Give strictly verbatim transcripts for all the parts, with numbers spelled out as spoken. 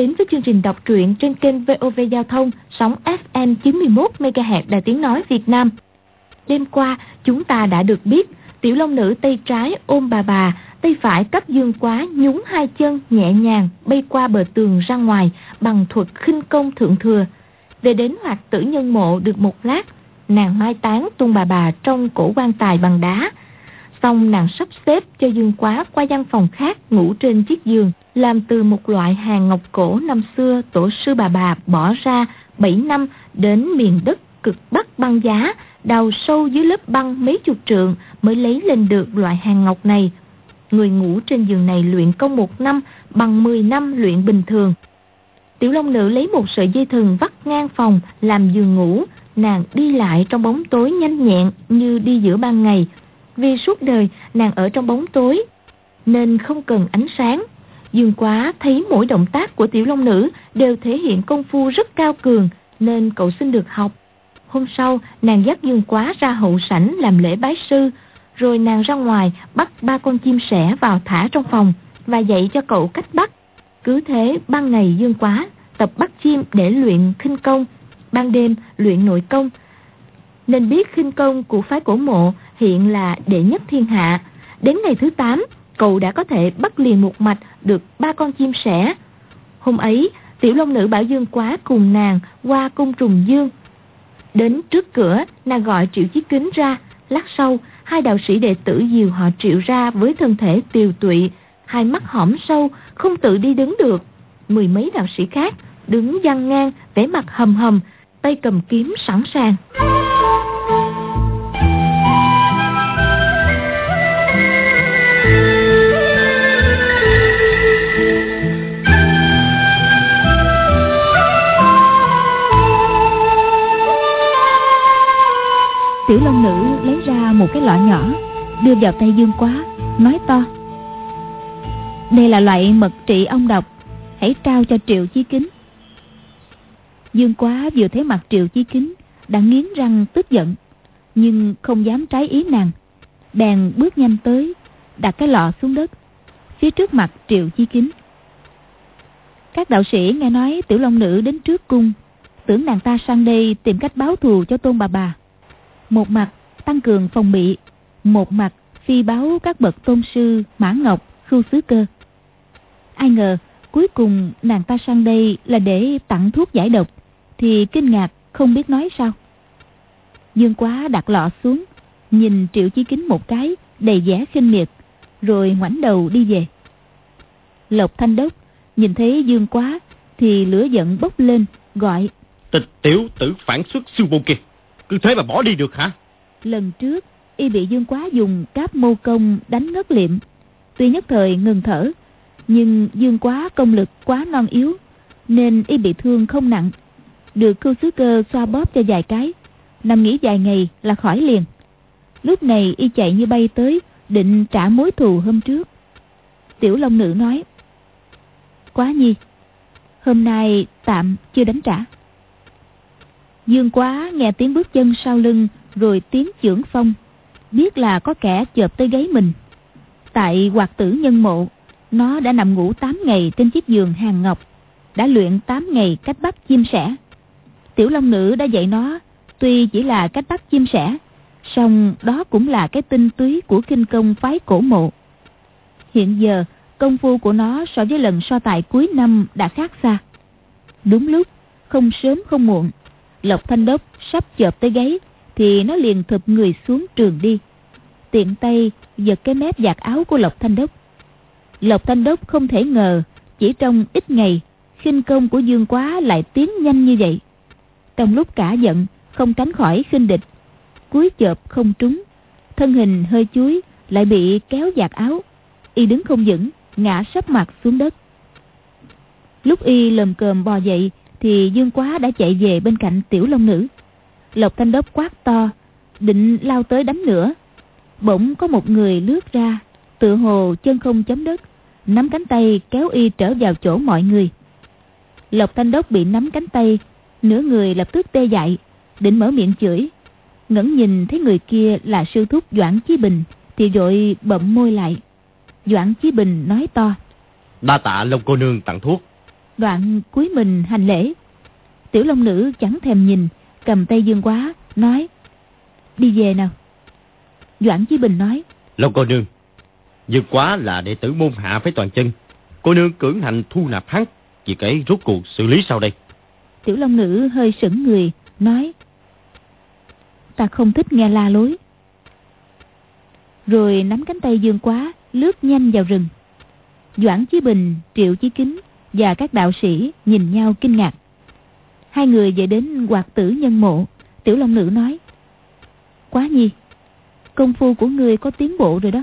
đến với chương trình đọc truyện trên kênh vê o vê Giao thông, sóng ép em chín mươi mốt mê ga héc Đài Tiếng Nói Việt Nam. Đêm qua, chúng ta đã được biết, tiểu long nữ tay trái ôm bà bà, tay phải cấp Dương Quá nhún hai chân nhẹ nhàng bay qua bờ tường ra ngoài bằng thuật khinh công thượng thừa. Về đến Hoạt Tử Nhân Mộ được một lát, nàng mai táng tung bà bà trong cổ quan tài bằng đá. Xong nàng sắp xếp cho Dương Quá qua văn phòng khác ngủ trên chiếc giường làm từ một loại hàng ngọc cổ năm xưa tổ sư bà bà bỏ ra bảy năm đến miền đất cực bắc băng giá, đào sâu dưới lớp băng mấy chục trượng mới lấy lên được loại hàng ngọc này. Người ngủ trên giường này luyện công một năm bằng mười năm luyện bình thường. Tiểu long nữ lấy một sợi dây thừng vắt ngang phòng làm giường ngủ, nàng đi lại trong bóng tối nhanh nhẹn như đi giữa ban ngày. Vì suốt đời nàng ở trong bóng tối nên không cần ánh sáng. Dương Quá thấy mỗi động tác của tiểu long nữ đều thể hiện công phu rất cao cường nên cậu xin được học. Hôm sau nàng dắt Dương Quá ra hậu sảnh làm lễ bái sư, rồi nàng ra ngoài bắt ba con chim sẻ vào thả trong phòng và dạy cho cậu cách bắt. Cứ thế ban ngày Dương Quá tập bắt chim để luyện khinh công, ban đêm luyện nội công. Nên biết khinh công của phái Cổ Mộ hiện là đệ nhất thiên hạ. Đến ngày thứ tám, cậu đã có thể bắt liền một mạch được ba con chim sẻ. Hôm ấy, tiểu long nữ bảo Dương Quá cùng nàng qua cung Trùng Dương. Đến trước cửa, nàng gọi Triệu Chí Kính ra. Lát sau, hai đạo sĩ đệ tử dìu họ Triệu ra với thân thể tiều tụy, hai mắt hõm sâu, không tự đi đứng được. Mười mấy đạo sĩ khác đứng dang ngang, vẻ mặt hầm hầm, tay cầm kiếm sẵn sàng. Tiểu long nữ lấy ra một cái lọ nhỏ, đưa vào tay Dương Quá, nói to: "Đây là loại mật trị ong độc, hãy trao cho Triệu Chí Kính." Dương Quá vừa thấy mặt Triệu Chí Kính đã nghiến răng tức giận, nhưng không dám trái ý nàng, bèn bước nhanh tới, đặt cái lọ xuống đất phía trước mặt Triệu Chí Kính. Các đạo sĩ nghe nói tiểu long nữ đến trước cung, tưởng nàng ta sang đây tìm cách báo thù cho Tôn bà bà, một mặt tăng cường phòng bị, một mặt phi báo các bậc tôn sư Mã Ngọc, Khưu Xứ Cơ. Ai ngờ cuối cùng nàng ta sang đây là để tặng thuốc giải độc, thì kinh ngạc không biết nói sao. Dương Quá đặt lọ xuống, nhìn Triệu Chí Kính một cái đầy vẻ khinh miệt, rồi ngoảnh đầu đi về. Lộc Thanh Đốc nhìn thấy Dương Quá thì lửa giận bốc lên, gọi: "Tịch tiểu tử phản xuất sư vô kia, cứ thế mà bỏ đi được hả?" Lần trước y bị Dương Quá dùng cáp mâu công đánh ngất liệm, tuy nhất thời ngừng thở, nhưng Dương Quá công lực quá non yếu nên y bị thương không nặng, được Khưu Xứ Cơ xoa bóp cho vài cái, nằm nghỉ vài ngày là khỏi liền. Lúc này y chạy như bay tới, định trả mối thù hôm trước. Tiểu long nữ nói: "Quá nhi, hôm nay tạm chưa đánh trả." Dương Quá nghe tiếng bước chân sau lưng, rồi tiếng chưởng phong, biết là có kẻ chộp tới gáy mình. Tại Hoạt Tử Nhân Mộ, nó đã nằm ngủ tám ngày trên chiếc giường hàng ngọc, đã luyện tám ngày cách bắt chim sẻ. Tiểu long nữ đã dạy nó, tuy chỉ là cách bắt chim sẻ, song đó cũng là cái tinh túy của khinh công phái Cổ Mộ. Hiện giờ công phu của nó so với lần so tài cuối năm đã khác xa. Đúng lúc, không sớm không muộn, Lộc Thanh Đốc sắp chộp tới gáy thì nó liền thụp người xuống trường đi, tiện tay giật cái mép vạt áo của Lộc Thanh Đốc. Lộc Thanh Đốc không thể ngờ chỉ trong ít ngày khinh công của Dương Quá lại tiến nhanh như vậy. Trong lúc cả giận không tránh khỏi khinh địch, cúi chộp không trúng, thân hình hơi chúi lại bị kéo vạt áo, y đứng không vững, ngã sấp mặt xuống đất. Lúc y lồm cồm bò dậy thì Dương Quá đã chạy về bên cạnh tiểu long nữ. Lộc Thanh Đốc quát to, định lao tới đánh nữa. Bỗng có một người lướt ra, tựa hồ chân không chấm đất, nắm cánh tay kéo y trở vào chỗ mọi người. Lộc Thanh Đốc bị nắm cánh tay, nửa người lập tức tê dại, định mở miệng chửi, ngẩng nhìn thấy người kia là sư thúc Doãn Chí Bình thì vội bậm môi lại. Doãn Chí Bình nói to: "Đa tạ Long cô nương tặng thuốc, Đoạn cúi mình hành lễ. Tiểu Long Nữ chẳng thèm nhìn, cầm tay Dương Quá nói: đi về nào. Doãn Chí Bình nói: Long cô nương, Dương Quá là đệ tử môn hạ phái Toàn Chân, cô nương cưỡng hành thu nạp hắn, việc ấy rốt cuộc xử lý sau đây? Tiểu Long Nữ hơi sững người nói: ta không thích nghe la lối. Rồi nắm cánh tay Dương Quá lướt nhanh vào rừng. Doãn Chí Bình, Triệu Chí Kính và các đạo sĩ nhìn nhau kinh ngạc. Hai người về đến Hoạt Tử Nhân mộ. Tiểu Long Nữ nói: Quá Nhi, công phu của ngươi có tiến bộ rồi đó.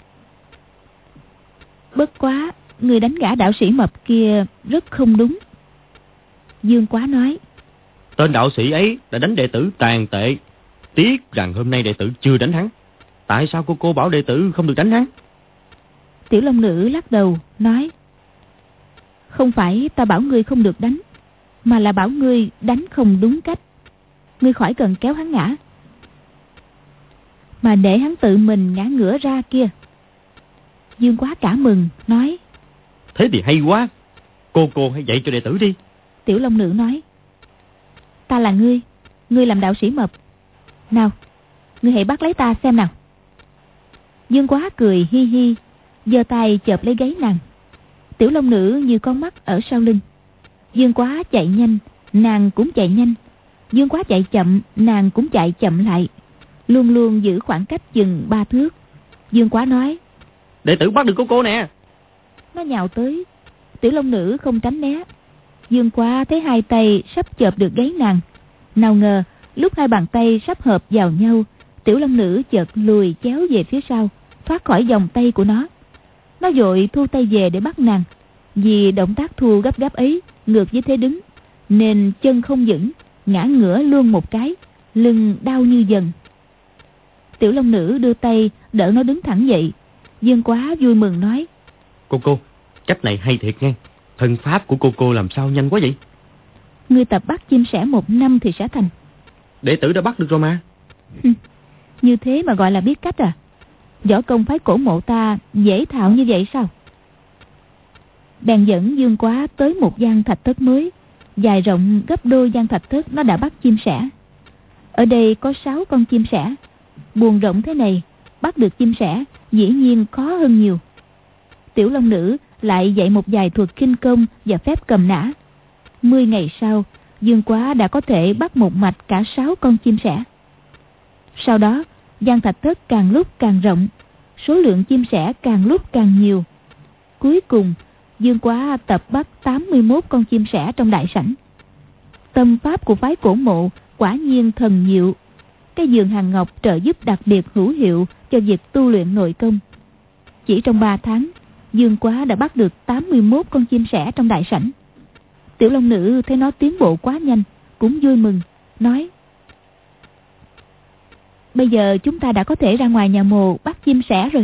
Bất quá, người đánh gã đạo sĩ mập kia rất không đúng. Dương Quá nói: tên đạo sĩ ấy đã đánh đệ tử tàn tệ, tiếc rằng hôm nay đệ tử chưa đánh hắn. Tại sao cô cô bảo đệ tử không được đánh hắn? Tiểu Long Nữ lắc đầu nói: không phải ta bảo ngươi không được đánh, mà là bảo ngươi đánh không đúng cách. Ngươi khỏi cần kéo hắn ngã, mà để hắn tự mình ngã ngửa ra kia. Dương Quá cả mừng nói: thế thì hay quá, cô cô hãy dạy cho đệ tử đi. Tiểu Long Nữ nói: ta là ngươi, ngươi làm đạo sĩ mập, nào, ngươi hãy bắt lấy ta xem nào. Dương Quá cười hi hi, giơ tay chộp lấy gáy nàng. Tiểu Long Nữ như con mắt ở sau lưng. Dương Quá chạy nhanh, nàng cũng chạy nhanh. Dương Quá chạy chậm, nàng cũng chạy chậm lại, luôn luôn giữ khoảng cách chừng ba thước. Dương Quá nói: đệ tử bắt được cô cô nè. Nó nhào tới. Tiểu Long Nữ không tránh né. Dương Quá thấy hai tay sắp chộp được gáy nàng. Nào ngờ lúc hai bàn tay sắp hợp vào nhau, Tiểu Long Nữ chợt lùi chéo về phía sau, thoát khỏi vòng tay của nó. Nó vội thu tay về để bắt nàng. Vì động tác thu gấp gáp ấy ngược với thế đứng, nên chân không vững, ngã ngửa luôn một cái, lưng đau như dần. Tiểu Long Nữ đưa tay đỡ nó đứng thẳng dậy. Dương Quá vui mừng nói: cô cô, cách này hay thiệt nghe. Thân pháp của cô cô làm sao nhanh quá vậy? Ngươi tập bắt chim sẻ một năm thì sẽ thành. Đệ tử đã bắt được rồi mà. Như thế mà gọi là biết cách à? Võ công phái Cổ Mộ ta dễ thạo như vậy sao? Bèn dẫn Dương Quá tới một gian thạch thất mới, dài rộng gấp đôi gian thạch thất nó đã bắt chim sẻ. Ở đây có sáu con chim sẻ. Buồng rộng thế này, bắt được chim sẻ dĩ nhiên khó hơn nhiều. Tiểu Long Nữ lại dạy một vài thuật khinh công và phép cầm nã. Mười ngày sau, Dương Quá đã có thể bắt một mạch cả sáu con chim sẻ. Sau đó, gian thạch thất càng lúc càng rộng, số lượng chim sẻ càng lúc càng nhiều. Cuối cùng, Dương Quá tập bắt tám mươi mốt con chim sẻ trong đại sảnh. Tâm pháp của phái Cổ Mộ quả nhiên thần diệu. Cái giường hàng ngọc trợ giúp đặc biệt hữu hiệu cho việc tu luyện nội công. Chỉ trong ba tháng, Dương Quá đã bắt được tám mươi mốt con chim sẻ trong đại sảnh. Tiểu Long Nữ thấy nó tiến bộ quá nhanh, cũng vui mừng, nói: bây giờ chúng ta đã có thể ra ngoài nhà mồ bắt chim sẻ rồi.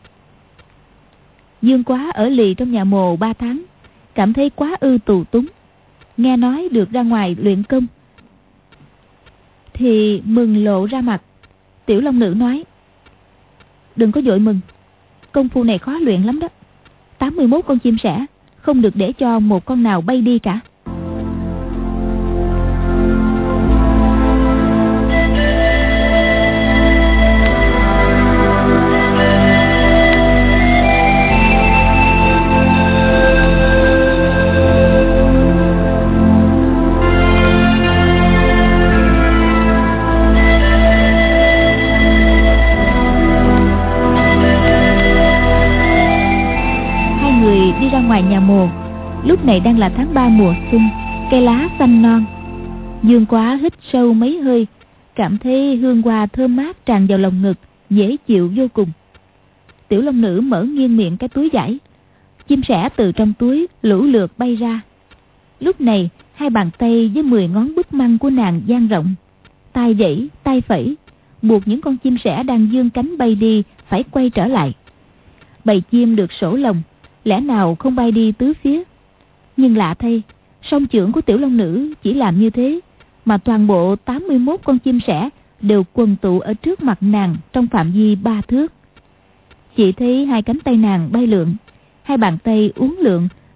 Dương Quá ở lì trong nhà mồ ba tháng, cảm thấy quá ư tù túng. Nghe nói được ra ngoài luyện công thì mừng lộ ra mặt. Tiểu Long Nữ nói: đừng có vội mừng, công phu này khó luyện lắm đó. tám mươi mốt con chim sẻ không được để cho một con nào bay đi cả. Ngoài nhà mồ, lúc này đang là tháng ba mùa xuân, cây lá xanh non. Dương Quá hít sâu mấy hơi, cảm thấy hương hoa thơm mát tràn vào lòng ngực, dễ chịu vô cùng. Tiểu Long Nữ mở nghiêng miệng cái túi vải, chim sẻ từ trong túi lũ lượt bay ra. Lúc này hai bàn tay với mười ngón búp măng của nàng dang rộng, tay vẫy tay phẩy, buộc những con chim sẻ đang dương cánh bay đi phải quay trở lại. Bầy chim được sổ lồng, lẽ nào không bay đi tứ phía. Nhưng lạ thay, song chưởng của Tiểu Long Nữ chỉ làm như thế, mà toàn bộ tám mươi mốt con chim sẻ đều quần tụ ở trước mặt nàng trong phạm vi ba thước. Chỉ thấy hai cánh tay nàng bay lượn, hai bàn tay uốn lượn,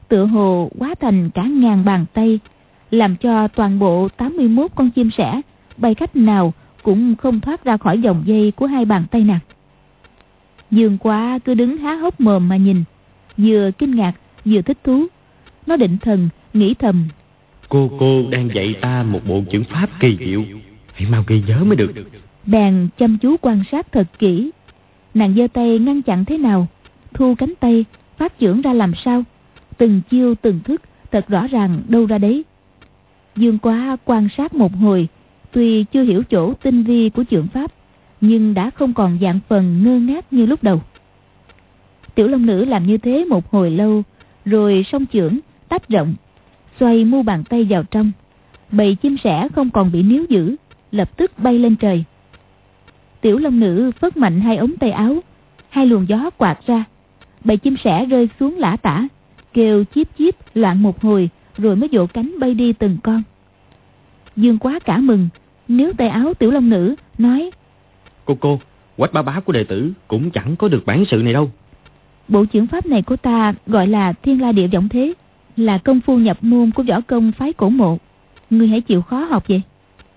tựa hồ hóa thành cả ngàn bàn tay, làm cho toàn bộ tám mươi mốt con chim sẻ bay cách nào cũng không thoát ra khỏi vòng dây của hai bàn tay nàng. Dương Quá cứ đứng há hốc mồm mà nhìn, vừa kinh ngạc vừa thích thú. Nó định thần nghĩ thầm: Cô cô đang dạy ta một bộ chưởng pháp kỳ diệu, hãy mau ghi nhớ mới được. Bèn chăm chú quan sát thật kỹ. Nàng giơ tay ngăn chặn thế nào, thu cánh tay, phát chưởng ra làm sao, từng chiêu từng thức thật rõ ràng đâu ra đấy. Dương Quá quan sát một hồi, tuy chưa hiểu chỗ tinh vi của chưởng pháp, nhưng đã không còn dạng phần ngơ ngác như lúc đầu. Tiểu Long Nữ làm như thế một hồi lâu, rồi song chưởng tách rộng, xoay mu bàn tay vào trong. Bầy chim sẻ không còn bị níu giữ, lập tức bay lên trời. Tiểu Long Nữ phất mạnh hai ống tay áo, hai luồng gió quạt ra, bầy chim sẻ rơi xuống lả tả, kêu chíp chíp loạn một hồi, rồi mới vỗ cánh bay đi từng con. Dương Quá cả mừng, níu tay áo Tiểu Long Nữ nói: Cô cô, Quách bá bá của đệ tử cũng chẳng có được bản sự này đâu. Bộ chưởng pháp này của ta gọi là Thiên La Địa Võng Thế, là công phu nhập môn của võ công phái Cổ Mộ. Ngươi hãy chịu khó học vậy.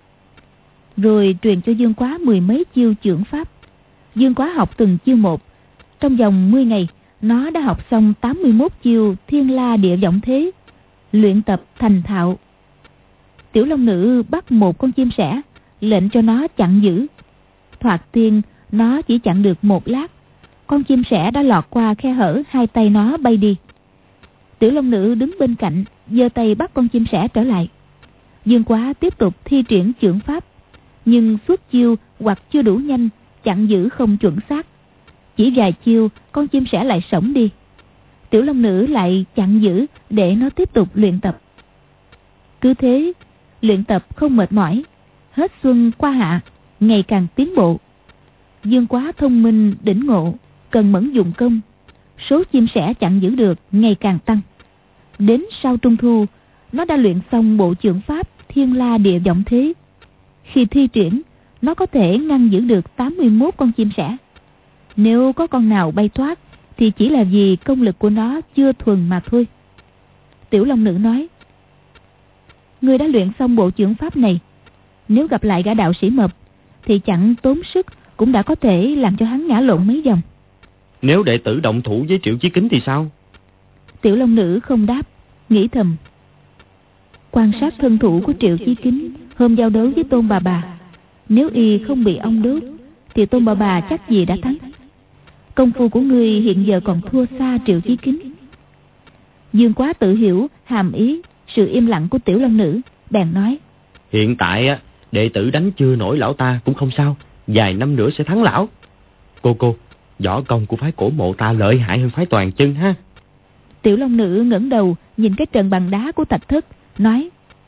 Rồi truyền cho Dương Quá mười mấy chiêu chưởng pháp. Dương Quá học từng chiêu một. Trong vòng mười ngày, nó đã học xong tám mươi mốt chiêu Thiên La Địa Võng Thế, luyện tập thành thạo. Tiểu Long Nữ bắt một con chim sẻ, lệnh cho nó chặn giữ. Thoạt tiên, nó chỉ chặn được một lát, con chim sẻ đã lọt qua khe hở hai tay nó bay đi. Tiểu Long Nữ đứng bên cạnh, giơ tay bắt con chim sẻ trở lại. Dương Quá tiếp tục thi triển chưởng pháp, nhưng xuất chiêu hoặc chưa đủ nhanh, chặn giữ không chuẩn xác. Chỉ vài chiêu, con chim sẻ lại sổng đi. Tiểu Long Nữ lại chặn giữ để nó tiếp tục luyện tập. Cứ thế, luyện tập không mệt mỏi. Hết xuân qua hạ, ngày càng tiến bộ. Dương Quá thông minh đỉnh ngộ, cần mẫn dụng công. Số chim sẻ chặn giữ được ngày càng tăng. Đến sau trung thu, nó đã luyện xong bộ chưởng pháp Thiên La Địa Võng Thế. Khi thi triển, nó có thể ngăn giữ được tám mươi mốt con chim sẻ. Nếu có con nào bay thoát, thì chỉ là vì công lực của nó chưa thuần mà thôi. Tiểu Long Nữ nói: Ngươi đã luyện xong bộ chưởng pháp này, nếu gặp lại gã đạo sĩ mập, thì chẳng tốn sức cũng đã có thể làm cho hắn ngã lộn mấy vòng. Nếu đệ tử động thủ với Triệu Chí Kính thì sao? Tiểu Long Nữ không đáp, nghĩ thầm: quan sát thân thủ của Triệu Chí Kính hôm giao đấu với Tôn Bà Bà, nếu y không bị ông đốt, thì Tôn Bà Bà chắc gì đã thắng. Công phu của ngươi hiện giờ còn thua xa Triệu Chí Kính. Dương Quá tự hiểu hàm ý sự im lặng của Tiểu Long Nữ, bèn nói: Hiện tại á, đệ tử đánh chưa nổi lão ta cũng không sao, vài năm nữa sẽ thắng lão. Cô cô, võ công của phái Cổ Mộ ta lợi hại hơn phái Toàn Chân ha. Tiểu Long Nữ ngẩng đầu nhìn cái trận bằng đá của Thạch Thất, nói: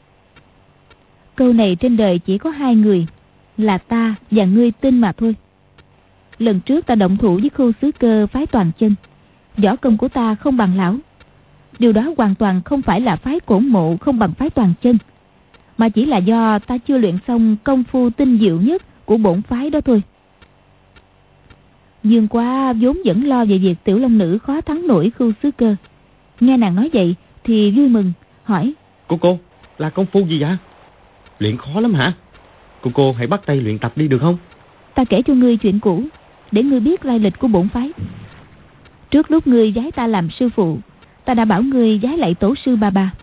câu này trên đời chỉ có hai người, là ta và ngươi tin mà thôi. Lần trước ta động thủ với Khưu Sứ Cơ phái Toàn Chân, võ công của ta không bằng lão. Điều đó hoàn toàn không phải là phái Cổ Mộ không bằng phái Toàn Chân, mà chỉ là do ta chưa luyện xong công phu tinh diệu nhất của bổn phái đó thôi. Dương Quá vốn vẫn lo về việc Tiểu Long Nữ khó thắng nổi Khưu Sứ Cơ, nghe nàng nói vậy thì vui mừng, hỏi: Cô cô, là công phu gì vậy? Luyện khó lắm hả? Cô cô hãy bắt tay luyện tập đi được không? Ta kể cho ngươi chuyện cũ, để ngươi biết lai lịch của bổn phái. Trước lúc ngươi giái ta làm sư phụ, ta đã bảo ngươi giái lạy tổ sư Bà Bà.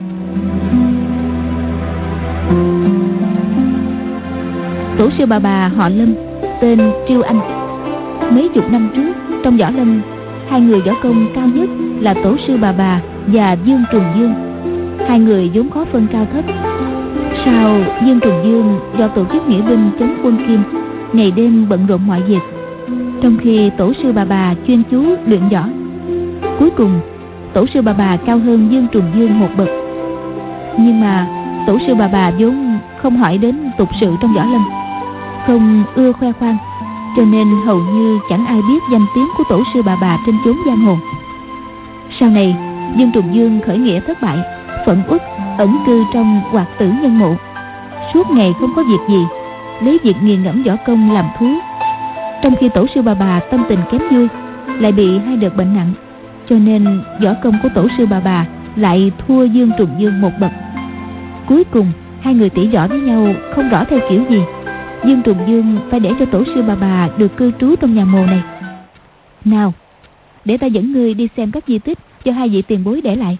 Tổ sư Bà Bà họ Lâm, tên Triêu Anh. Mấy chục năm trước, trong võ lâm, hai người võ công cao nhất là tổ sư Bà Bà và Dương Trùng Dương. Hai người vốn khó phân cao thấp. Sau, Dương Trùng Dương do tổ chức nghĩa binh chống quân Kim, ngày đêm bận rộn mọi việc, trong khi tổ sư Bà Bà chuyên chú luyện võ. Cuối cùng, tổ sư Bà Bà cao hơn Dương Trùng Dương một bậc. Nhưng mà tổ sư Bà Bà vốn không hỏi đến tục sự trong võ lâm, không ưa khoe khoang, cho nên hầu như chẳng ai biết danh tiếng của tổ sư Bà Bà trên chốn giang hồ. Sau này, Dương Trùng Dương khởi nghĩa thất bại, phẫn uất ẩn cư trong Hoạt Tử Nhân Mộ, suốt ngày không có việc gì, lấy việc nghiền ngẫm võ công làm thú. Trong khi tổ sư Bà Bà tâm tình kém vui, lại bị hai đợt bệnh nặng, cho nên võ công của tổ sư bà bà lại thua Dương Trùng Dương một bậc. Cuối cùng hai người tỉ võ với nhau không rõ theo kiểu gì. Dương Trùng Dương phải để cho tổ sư bà bà được cư trú trong nhà mồ này. Nào, để ta dẫn ngươi đi xem các di tích do hai vị tiền bối để lại.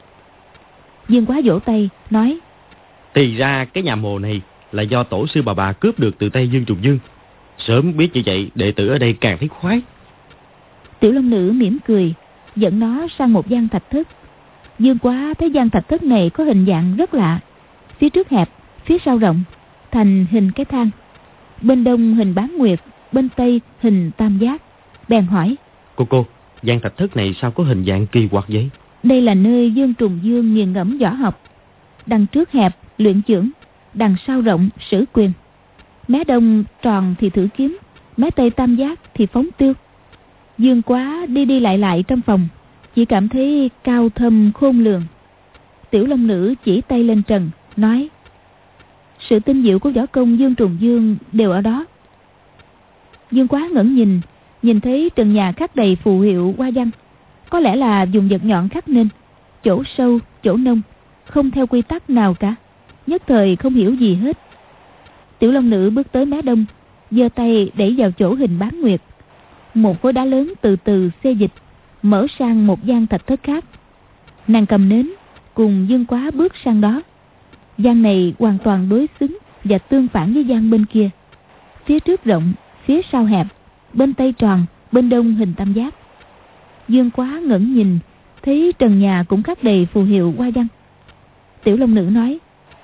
Dương Quá vỗ tay nói: Thì ra cái nhà mồ này là do tổ sư bà bà cướp được từ tay Dương Trùng Dương. Sớm biết như vậy, đệ tử ở đây càng thấy khoái. Tiểu Long Nữ mỉm cười, dẫn nó sang một gian thạch thất. Dương Quá thấy gian thạch thất này có hình dạng rất lạ. Phía trước hẹp, phía sau rộng, thành hình cái thang. Bên đông hình bán nguyệt, bên tây hình tam giác. Bèn hỏi: Cô cô, gian thạch thất này sao có hình dạng kỳ quặc vậy? Đây là nơi Dương Trùng Dương nghiền ngẫm võ học. Đằng trước hẹp, luyện chưởng. Đằng sau rộng, sử quyền. Mé đông tròn thì thử kiếm, mé tây tam giác thì phóng tiêu. Dương Quá đi đi lại lại trong phòng, chỉ cảm thấy cao thâm khôn lường. Tiểu Long Nữ chỉ tay lên trần, nói: Sự tinh diệu của võ công Dương Trùng Dương đều ở đó. Dương Quá ngẩng nhìn, nhìn thấy trần nhà khắc đầy phù hiệu hoa văn. Có lẽ là dùng vật nhọn khắc nên, chỗ sâu, chỗ nông, không theo quy tắc nào cả. Nhất thời không hiểu gì hết. Tiểu Long Nữ bước tới mé đông, giơ tay đẩy vào chỗ hình bán nguyệt. Một khối đá lớn từ từ xê dịch, mở sang một gian thạch thất khác. Nàng cầm nến, cùng Dương Quá bước sang đó. Gian này hoàn toàn đối xứng và tương phản với gian bên kia. Phía trước rộng, phía sau hẹp, bên tây tròn, bên đông hình tam giác. Dương Quá ngẩng nhìn, thấy trần nhà cũng khắc đầy phù hiệu hoa văn. Tiểu Long Nữ nói: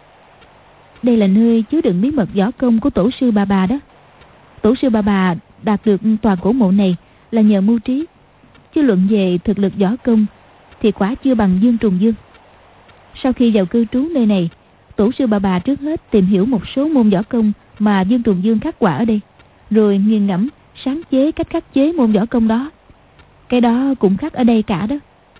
Đây là nơi chứa đựng bí mật võ công của tổ sư bà bà đó. Tổ sư bà bà đạt được tòa cổ mộ này là nhờ mưu trí, chứ luận về thực lực võ công thì quả chưa bằng Dương Trùng Dương. Sau khi vào cư trú nơi này, tổ sư bà bà trước hết tìm hiểu một số môn võ công mà Dương Trùng Dương khắc họa ở đây, rồi nghiền ngẫm sáng chế cách khắc chế môn võ công đó. Cái đó cũng khắc ở đây cả đó.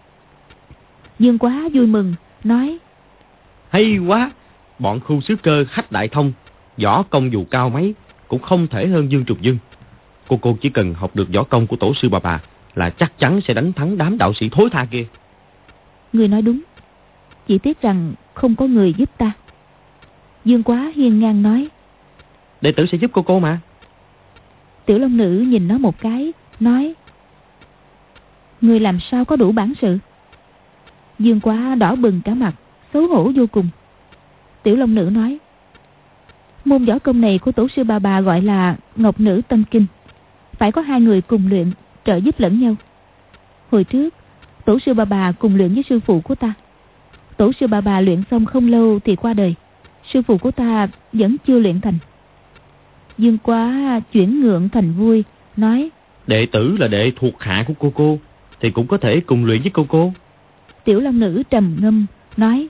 Dương Quá vui mừng nói: Hay quá, bọn khu xứ cơ khách đại thông, võ công dù cao mấy cũng không thể hơn Dương Trùng Dương. Cô cô chỉ cần học được võ công của tổ sư bà bà là chắc chắn sẽ đánh thắng đám đạo sĩ thối tha kia. Người nói đúng, chỉ tiếc rằng không có người giúp ta. Dương Quá hiên ngang nói: Đệ tử sẽ giúp cô cô mà. Tiểu Long Nữ nhìn nó một cái, nói: Người làm sao có đủ bản sự? Dương Quá đỏ bừng cả mặt, xấu hổ vô cùng. Tiểu Long Nữ nói: Môn võ công này của tổ sư bà bà gọi là Ngọc Nữ Tâm Kinh. Phải có hai người cùng luyện, trợ giúp lẫn nhau. Hồi trước tổ sư bà bà cùng luyện với sư phụ của ta. Tổ sư bà bà luyện xong không lâu thì qua đời. Sư phụ của ta vẫn chưa luyện thành. Dương Quá chuyển ngượng thành vui, nói: Đệ tử là đệ thuộc hạ của cô cô, thì cũng có thể cùng luyện với cô cô. Tiểu Long Nữ trầm ngâm, nói: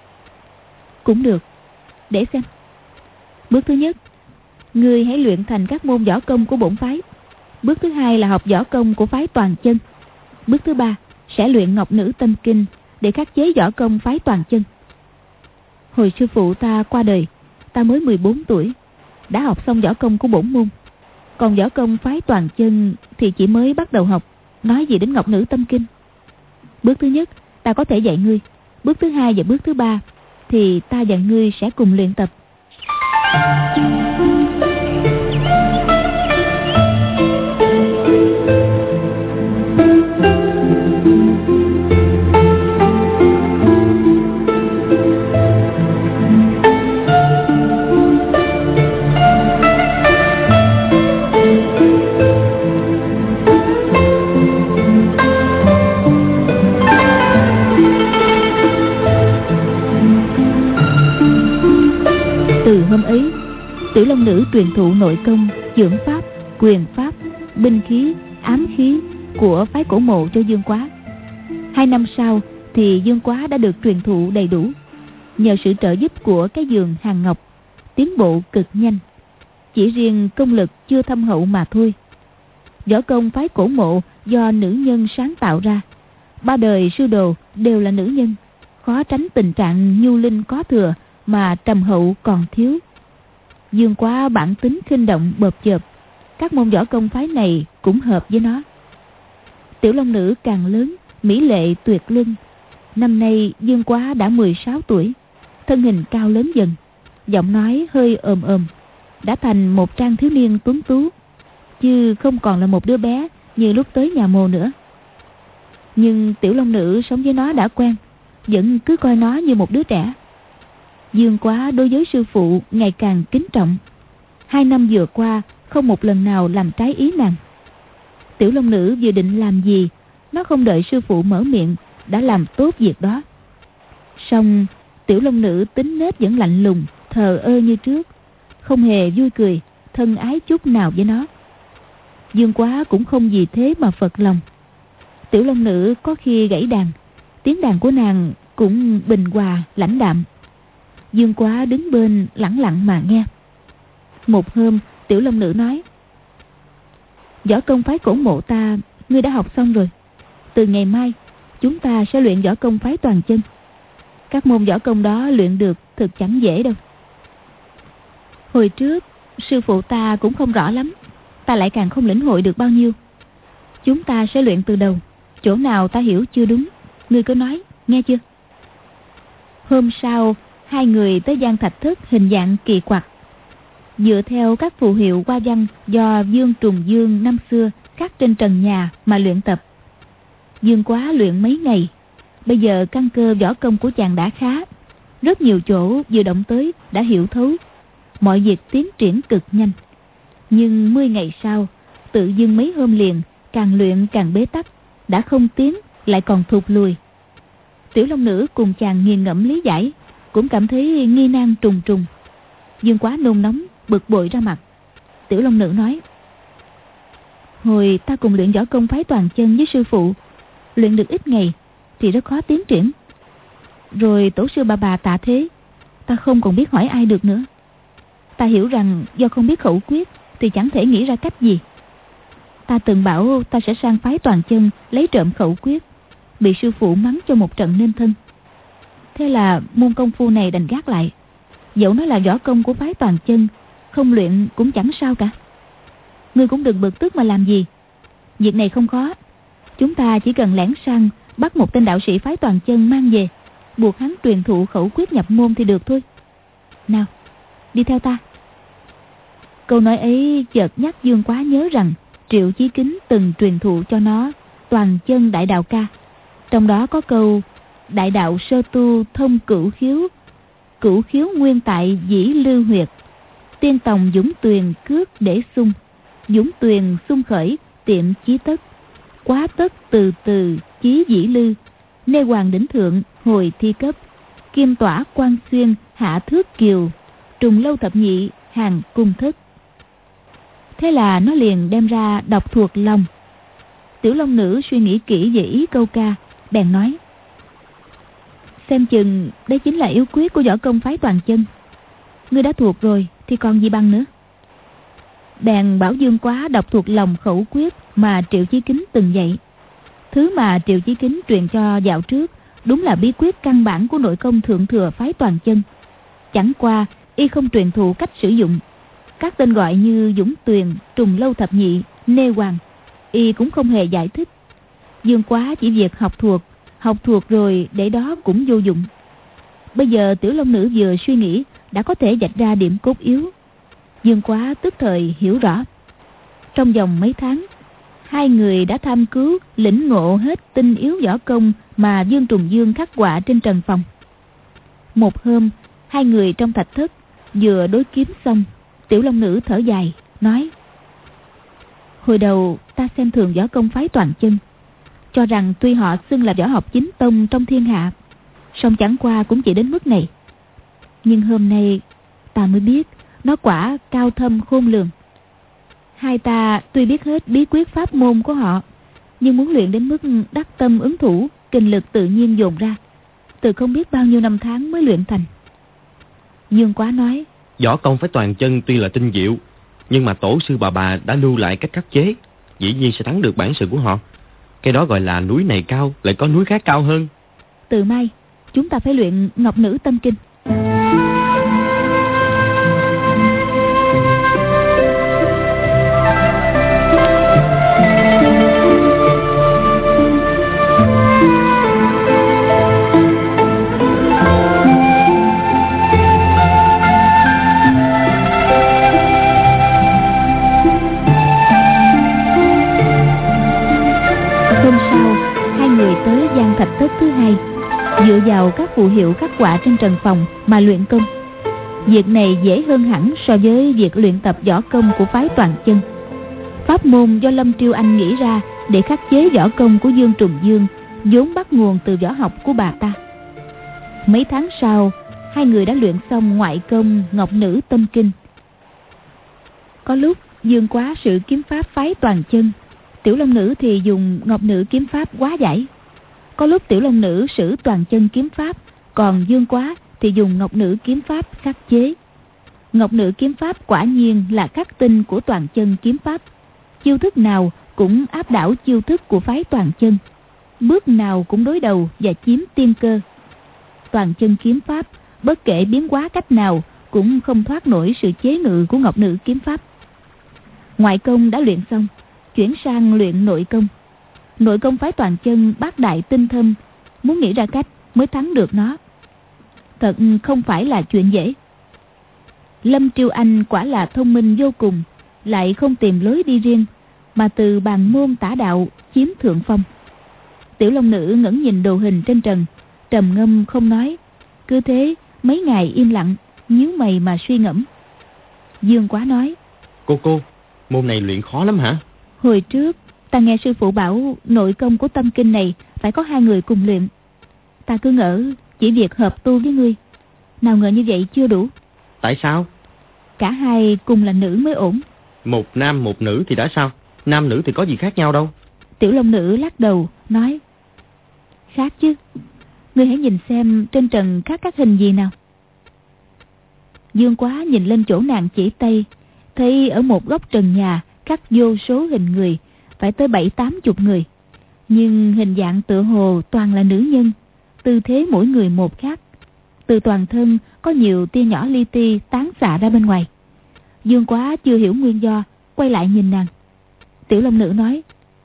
Cũng được, để xem. Bước thứ nhất, ngươi hãy luyện thành các môn võ công của bổn phái. Bước thứ hai là học võ công của phái Toàn Chân. Bước thứ ba sẽ luyện Ngọc Nữ Tâm Kinh để khắc chế võ công phái Toàn Chân. Hồi sư phụ ta qua đời, ta mới mười bốn tuổi, đã học xong võ công của bổn môn. Còn võ công phái Toàn Chân thì chỉ mới bắt đầu học, nói gì đến Ngọc Nữ Tâm Kinh. Bước thứ nhất ta có thể dạy ngươi. Bước thứ hai và bước thứ ba thì ta và ngươi sẽ cùng luyện tập. Từ hôm ấy, Tiểu Long Nữ truyền thụ nội công, chưởng pháp, quyền pháp, binh khí, ám khí của phái cổ mộ cho Dương Quá. Hai năm sau thì Dương Quá đã được truyền thụ đầy đủ. Nhờ sự trợ giúp của cái giường hàng ngọc, tiến bộ cực nhanh. Chỉ riêng công lực chưa thâm hậu mà thôi. Võ công phái cổ mộ do nữ nhân sáng tạo ra. Ba đời sư đồ đều là nữ nhân, khó tránh tình trạng nhu linh có thừa mà trầm hậu còn thiếu. Dương Quá bản tính khinh động bợp chợp, các môn võ công phái này cũng hợp với nó. Tiểu Long Nữ càng lớn mỹ lệ tuyệt luân. Năm nay Dương Quá đã mười sáu tuổi, thân hình cao lớn dần, giọng nói hơi ồm ồm, đã thành một trang thiếu niên tuấn tú, chứ không còn là một đứa bé như lúc tới nhà mồ nữa. Nhưng Tiểu Long Nữ sống với nó đã quen, vẫn cứ coi nó như một đứa trẻ. Dương Quá đối với sư phụ ngày càng kính trọng. Hai năm vừa qua không một lần nào làm trái ý nàng. Tiểu Long Nữ vừa định làm gì, nó không đợi sư phụ mở miệng đã làm tốt việc đó. Song Tiểu Long Nữ tính nết vẫn lạnh lùng, thờ ơ như trước, không hề vui cười, thân ái chút nào với nó. Dương Quá cũng không vì thế mà phật lòng. Tiểu Long Nữ có khi gãy đàn, tiếng đàn của nàng cũng bình hòa lãnh đạm. Dương Quá đứng bên lẳng lặng mà nghe. Một hôm Tiểu Long Nữ nói: võ công phái Cổ Mộ ta ngươi đã học xong rồi. Từ ngày mai chúng ta sẽ luyện võ công phái Toàn Chân. Các môn võ công đó luyện được thực chẳng dễ đâu. Hồi trước sư phụ ta cũng không rõ lắm, ta lại càng không lĩnh hội được bao nhiêu. Chúng ta sẽ luyện từ đầu, chỗ nào ta hiểu chưa đúng ngươi cứ nói, nghe chưa? Hôm sau hai người tới gian thạch thất hình dạng kỳ quặc, dựa theo các phù hiệu hoa văn do Dương Trùng Dương năm xưa khắc trên trần nhà mà luyện tập. Dương Quá luyện mấy ngày, bây giờ căn cơ võ công của chàng đã khá, rất nhiều chỗ vừa động tới đã hiểu thấu, mọi việc tiến triển cực nhanh. Nhưng mười ngày sau, tự dưng mấy hôm liền càng luyện càng bế tắc, đã không tiến lại còn thụt lùi. Tiểu Long Nữ cùng chàng nghiền ngẫm lý giải, cũng cảm thấy nghi nan trùng trùng. Dương Quá nôn nóng bực bội ra mặt. Tiểu Long Nữ nói: hồi ta cùng luyện võ công phái Toàn Chân với sư phụ, luyện được ít ngày thì rất khó tiến triển. Rồi tổ sư bà bà tạ thế, ta không còn biết hỏi ai được nữa. Ta hiểu rằng do không biết khẩu quyết thì chẳng thể nghĩ ra cách gì. Ta từng bảo ta sẽ sang phái Toàn Chân lấy trộm khẩu quyết, bị sư phụ mắng cho một trận nên thân. Thế là môn công phu này đành gác lại. Dẫu nó là võ công của phái Toàn Chân, không luyện cũng chẳng sao cả. Ngươi cũng đừng bực tức mà làm gì. Việc này không khó, chúng ta chỉ cần lẻn sang bắt một tên đạo sĩ phái Toàn Chân mang về, buộc hắn truyền thụ khẩu quyết nhập môn thì được thôi. Nào, đi theo ta. Câu nói ấy chợt nhắc Dương Quá nhớ rằng Triệu Chí Kính từng truyền thụ cho nó Toàn Chân Đại Đạo Ca. Trong đó có câu: đại đạo sơ tu thông cửu khiếu, cửu khiếu nguyên tại dĩ lưu huyệt, tiên tòng dũng tuyền cước để xung, dũng tuyền xung khởi tiệm chí tất, quá tất từ từ chí dĩ lư, nê hoàng đỉnh thượng hồi thi cấp, kim tỏa quan xuyên hạ thước kiều, trùng lâu thập nhị hàng cung thất. Thế là nó liền đem ra đọc thuộc lòng. Tiểu Long Nữ suy nghĩ kỹ về ý câu ca, bèn nói: xem chừng đây chính là yếu quyết của võ công phái Toàn Chân. Ngươi đã thuộc rồi thì còn gì bằng nữa. Bèn bảo Dương Quá đọc thuộc lòng khẩu quyết mà Triệu Chí Kính từng dạy. Thứ mà Triệu Chí Kính truyền cho dạo trước đúng là bí quyết căn bản của nội công thượng thừa phái Toàn Chân. Chẳng qua y không truyền thụ cách sử dụng. Các tên gọi như dũng tuyền, trùng lâu thập nhị, nê hoàng, y cũng không hề giải thích. Dương Quá chỉ việc học thuộc, học thuộc rồi để đó cũng vô dụng. Bây giờ Tiểu Long Nữ vừa suy nghĩ đã có thể vạch ra điểm cốt yếu. Dương Quá tức thời hiểu rõ. Trong vòng mấy tháng, hai người đã tham cứu lĩnh ngộ hết tinh yếu võ công mà Dương Trùng Dương khắc họa trên trần phòng. Một hôm, hai người trong thạch thất vừa đối kiếm xong, Tiểu Long Nữ thở dài nói: hồi đầu ta xem thường võ công phái Toàn Chân, cho rằng tuy họ xưng là võ học chính tông trong thiên hạ, song chẳng qua cũng chỉ đến mức này. Nhưng hôm nay ta mới biết nó quả cao thâm khôn lường. Hai ta tuy biết hết bí quyết pháp môn của họ, nhưng muốn luyện đến mức đắc tâm ứng thủ, kinh lực tự nhiên dồn ra, từ không biết bao nhiêu năm tháng mới luyện thành. Dương Quá nói: võ công phái Toàn Chân tuy là tinh diệu, nhưng mà tổ sư bà bà đã lưu lại cách khắc chế, dĩ nhiên sẽ thắng được bản sự của họ. Cái đó gọi là núi này cao lại có núi khác cao hơn. Từ mai chúng ta phải luyện Ngọc Nữ Tâm Kinh. hai người tới gian thạch thất thứ hai, dựa vào các phù hiệu khắc họa trên trần phòng mà luyện công. Việc này dễ hơn hẳn so với việc luyện tập võ công của phái Toàn Chân. Pháp môn do Lâm Triêu Anh nghĩ ra để khắc chế võ công của Dương Trùng Dương vốn bắt nguồn từ võ học của bà ta. Mấy tháng sau, hai người đã luyện xong ngoại công Ngọc Nữ Tâm Kinh. Có lúc Dương Quá sử kiếm pháp phái Toàn Chân, Tiểu Long Nữ thì dùng Ngọc Nữ kiếm pháp hóa giải. Có lúc Tiểu Long Nữ sử Toàn Chân kiếm pháp, còn Dương Quá thì dùng Ngọc Nữ kiếm pháp khắc chế. Ngọc Nữ kiếm pháp quả nhiên là khắc tinh của Toàn Chân kiếm pháp, chiêu thức nào cũng áp đảo chiêu thức của phái Toàn Chân, bước nào cũng đối đầu và chiếm tiên cơ. Toàn Chân kiếm pháp bất kể biến hóa cách nào cũng không thoát nổi sự chế ngự của Ngọc Nữ kiếm pháp. Ngoại công đã luyện xong, chuyển sang luyện nội công. Nội công phái Toàn Chân bát đại tinh thâm, muốn nghĩ ra cách mới thắng được nó, thật không phải là chuyện dễ. Lâm Triêu Anh quả là thông minh vô cùng, lại không tìm lối đi riêng, mà từ bàn môn tả đạo chiếm thượng phong. Tiểu Long Nữ ngẩng nhìn đồ hình trên trần, trầm ngâm không nói, cứ thế mấy ngày im lặng, nhíu mày mà suy ngẫm. Dương Quá nói: Cô cô, môn này luyện khó lắm hả? Hồi trước ta nghe sư phụ bảo nội công của tâm kinh này phải có hai người cùng luyện. Ta cứ ngỡ chỉ việc hợp tu với ngươi, nào ngờ như vậy chưa đủ. Tại sao? Cả hai cùng là nữ mới ổn. Một nam một nữ thì đã sao? Nam nữ thì có gì khác nhau đâu. Tiểu Long Nữ lắc đầu nói: Khác chứ. Ngươi hãy nhìn xem trên trần khắc các hình gì nào. Dương Quá nhìn lên chỗ nàng chỉ tay, thấy ở một góc trần nhà khắc vô số hình người, phải tới bảy tám chục người, nhưng hình dạng tựa hồ toàn là nữ nhân, tư thế mỗi người một khác. Từ toàn thân có nhiều tia nhỏ li ti tán xạ ra bên ngoài. Dương Quá chưa hiểu nguyên do, quay lại nhìn nàng. Tiểu Long Nữ nói: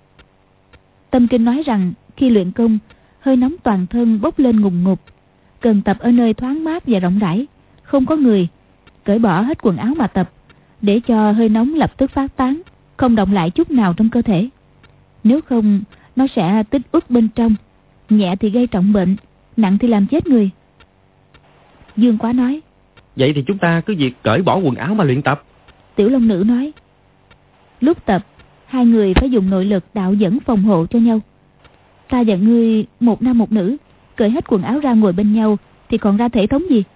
Tâm kinh nói rằng khi luyện công, hơi nóng toàn thân bốc lên ngùng ngục, cần tập ở nơi thoáng mát và rộng rãi, không có người, cởi bỏ hết quần áo mà tập, để cho hơi nóng lập tức phát tán, không động lại chút nào trong cơ thể. Nếu không, nó sẽ tích uất bên trong, nhẹ thì gây trọng bệnh, nặng thì làm chết người. Dương Quá nói: Vậy thì chúng ta cứ việc cởi bỏ quần áo mà luyện tập. Tiểu Long Nữ nói: Lúc tập, hai người phải dùng nội lực đạo dẫn phòng hộ cho nhau. Ta và ngươi một nam một nữ, cởi hết quần áo ra ngồi bên nhau thì còn ra thể thống gì?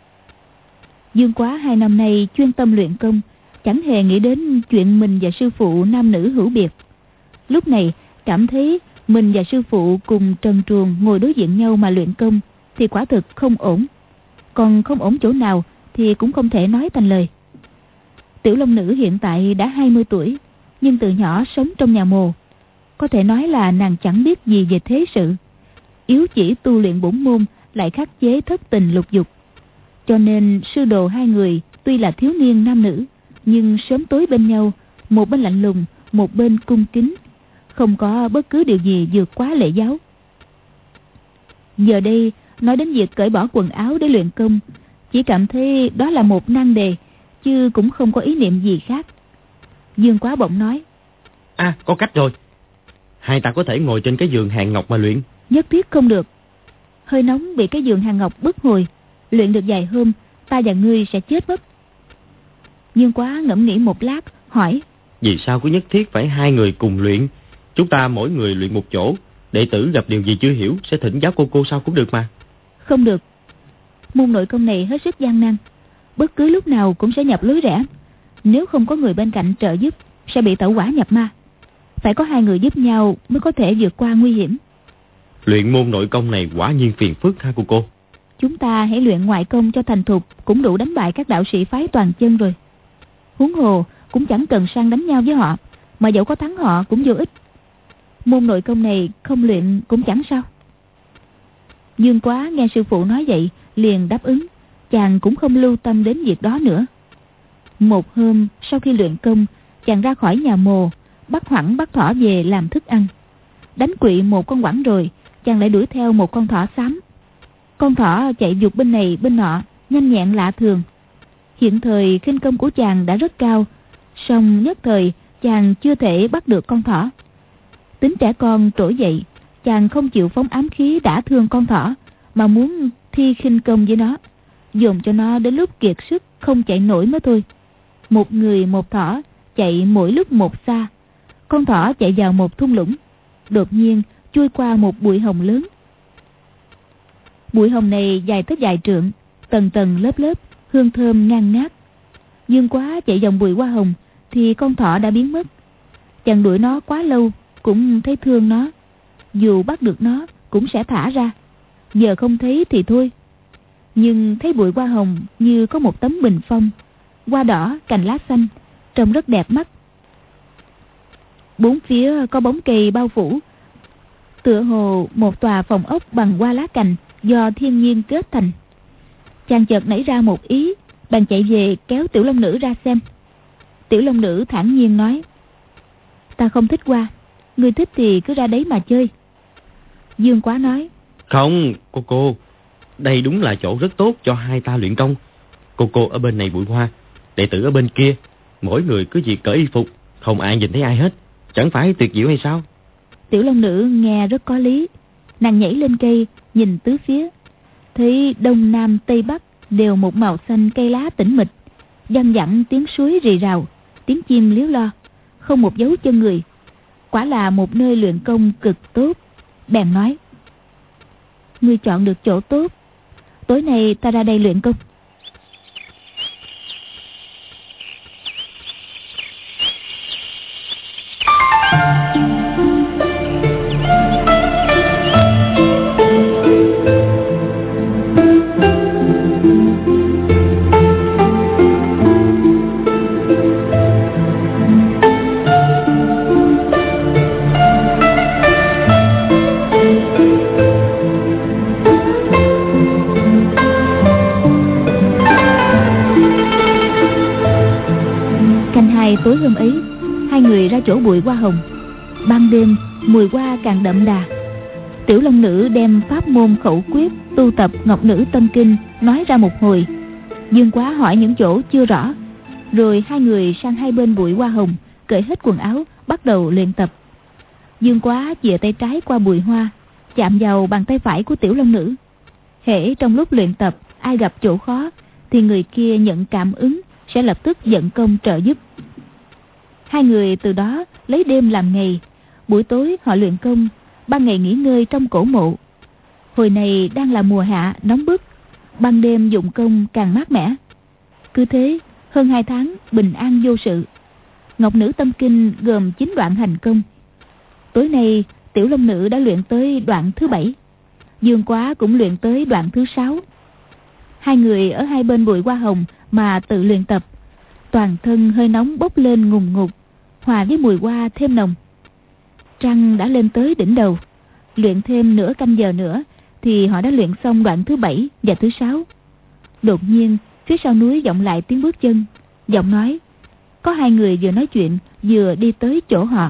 Dương Quá hai năm nay chuyên tâm luyện công, chẳng hề nghĩ đến chuyện mình và sư phụ nam nữ hữu biệt. Lúc này cảm thấy mình và sư phụ cùng trần truồng ngồi đối diện nhau mà luyện công thì quả thực không ổn. Còn không ổn chỗ nào thì cũng không thể nói thành lời. Tiểu Long Nữ hiện tại đã hai mươi tuổi, nhưng từ nhỏ sống trong nhà mồ, có thể nói là nàng chẳng biết gì về thế sự, yếu chỉ tu luyện bổn môn, lại khắc chế thất tình lục dục. Cho nên sư đồ hai người tuy là thiếu niên nam nữ, nhưng sớm tối bên nhau, một bên lạnh lùng, một bên cung kính, không có bất cứ điều gì vượt quá lễ giáo. Giờ đây nói đến việc cởi bỏ quần áo để luyện công, chỉ cảm thấy đó là một nan đề, chứ cũng không có ý niệm gì khác. Dương Quá bỗng nói: À, có cách rồi. Hai ta có thể ngồi trên cái giường hàng ngọc mà luyện. Nhất thiết không được. Hơi nóng bị cái giường hàng ngọc bức hồi, luyện được vài hôm, ta và ngươi sẽ chết mất. Dương Quá ngẫm nghĩ một lát, hỏi: Vì sao cứ nhất thiết phải hai người cùng luyện? Chúng ta mỗi người luyện một chỗ, đệ tử gặp điều gì chưa hiểu sẽ thỉnh giáo cô cô sau cũng được mà. Không được. Môn nội công này hết sức gian nan, bất cứ lúc nào cũng sẽ nhập lối rẽ. Nếu không có người bên cạnh trợ giúp, sẽ bị tẩu hỏa nhập ma. Phải có hai người giúp nhau mới có thể vượt qua nguy hiểm. Luyện môn nội công này quả nhiên phiền phức ha cô cô. Chúng ta hãy luyện ngoại công cho thành thục cũng đủ đánh bại các đạo sĩ phái Toàn Chân rồi. Huống hồ cũng chẳng cần sang đánh nhau với họ, mà dẫu có thắng họ cũng vô ích. Môn nội công này không luyện cũng chẳng sao. Dương Quá nghe sư phụ nói vậy liền đáp ứng, chàng cũng không lưu tâm đến việc đó nữa. Một hôm sau khi luyện công, chàng ra khỏi nhà mồ, bắt Hoẳng bắt thỏ về làm thức ăn. Đánh quỵ một con Hoẳng rồi, chàng lại đuổi theo một con thỏ xám. Con thỏ chạy vụt bên này bên nọ, nhanh nhẹn lạ thường. Hiện thời khinh công của chàng đã rất cao, song nhất thời chàng chưa thể bắt được con thỏ. Tính trẻ con trỗi dậy, chàng không chịu phóng ám khí đả thương con thỏ, mà muốn thi khinh công với nó, dồn cho nó đến lúc kiệt sức không chạy nổi mới thôi. Một người một thỏ chạy mỗi lúc một xa. Con thỏ chạy vào một thung lũng, đột nhiên chui qua một bụi hồng lớn. Bụi hồng này dài tới vài trượng, tầng tầng lớp lớp, hương thơm ngang ngát. Dương Quá chạy vòng bụi hoa hồng thì con thỏ đã biến mất. Chàng đuổi nó quá lâu cũng thấy thương nó, dù bắt được nó cũng sẽ thả ra. Giờ không thấy thì thôi, nhưng thấy bụi hoa hồng như có một tấm bình phong, hoa đỏ cành lá xanh, trông rất đẹp mắt. Bốn phía có bóng cây bao phủ, tựa hồ một tòa phòng ốc bằng hoa lá cành do thiên nhiên kết thành. Chàng chợt nảy ra một ý, bèn chạy về kéo Tiểu Long Nữ ra xem. Tiểu Long Nữ thản nhiên nói: "Ta không thích hoa, ngươi thích thì cứ ra đấy mà chơi." Dương Quá nói: "Không, cô cô, đây đúng là chỗ rất tốt cho hai ta luyện công. Cô cô ở bên này bụi hoa, đệ tử ở bên kia, mỗi người cứ việc cởi y phục, không ai nhìn thấy ai hết, chẳng phải tuyệt diệu hay sao?" Tiểu Long Nữ nghe rất có lý. Nàng nhảy lên cây, nhìn tứ phía, thấy đông nam tây bắc đều một màu xanh cây lá tĩnh mịch, văng vẳng tiếng suối rì rào, tiếng chim líu lo, không một dấu chân người. Quả là một nơi luyện công cực tốt. Bèn nói: "Ngươi chọn được chỗ tốt, tối nay ta ra đây luyện công." Tối hôm ấy, hai người ra chỗ bụi hoa hồng. Ban đêm, mùi hoa càng đậm đà. Tiểu Long Nữ đem pháp môn khẩu quyết tu tập Ngọc Nữ Tâm Kinh nói ra một hồi. Dương Quá hỏi những chỗ chưa rõ, rồi hai người sang hai bên bụi hoa hồng, cởi hết quần áo, bắt đầu luyện tập. Dương Quá chìa tay trái qua bụi hoa, chạm vào bàn tay phải của Tiểu Long Nữ. Hễ trong lúc luyện tập ai gặp chỗ khó thì người kia nhận cảm ứng, sẽ lập tức vận công trợ giúp. Hai người từ đó lấy đêm làm ngày, buổi tối họ luyện công, ban ngày nghỉ ngơi trong cổ mộ. Hồi này đang là mùa hạ nóng bức, ban đêm dụng công càng mát mẻ. Cứ thế hơn hai tháng bình an vô sự. Ngọc Nữ Tâm Kinh gồm chín đoạn hành công. Tối nay Tiểu Long Nữ đã luyện tới đoạn thứ bảy, Dương Quá cũng luyện tới đoạn thứ sáu. Hai người ở hai bên bụi hoa hồng mà tự luyện tập, toàn thân hơi nóng bốc lên ngùn ngụt, hòa với mùi hoa thêm nồng. Trăng đã lên tới đỉnh đầu. Luyện thêm nửa canh giờ nữa thì họ đã luyện xong đoạn thứ bảy và thứ sáu. Đột nhiên phía sau núi vọng lại tiếng bước chân, giọng nói. Có hai người vừa nói chuyện vừa đi tới chỗ họ.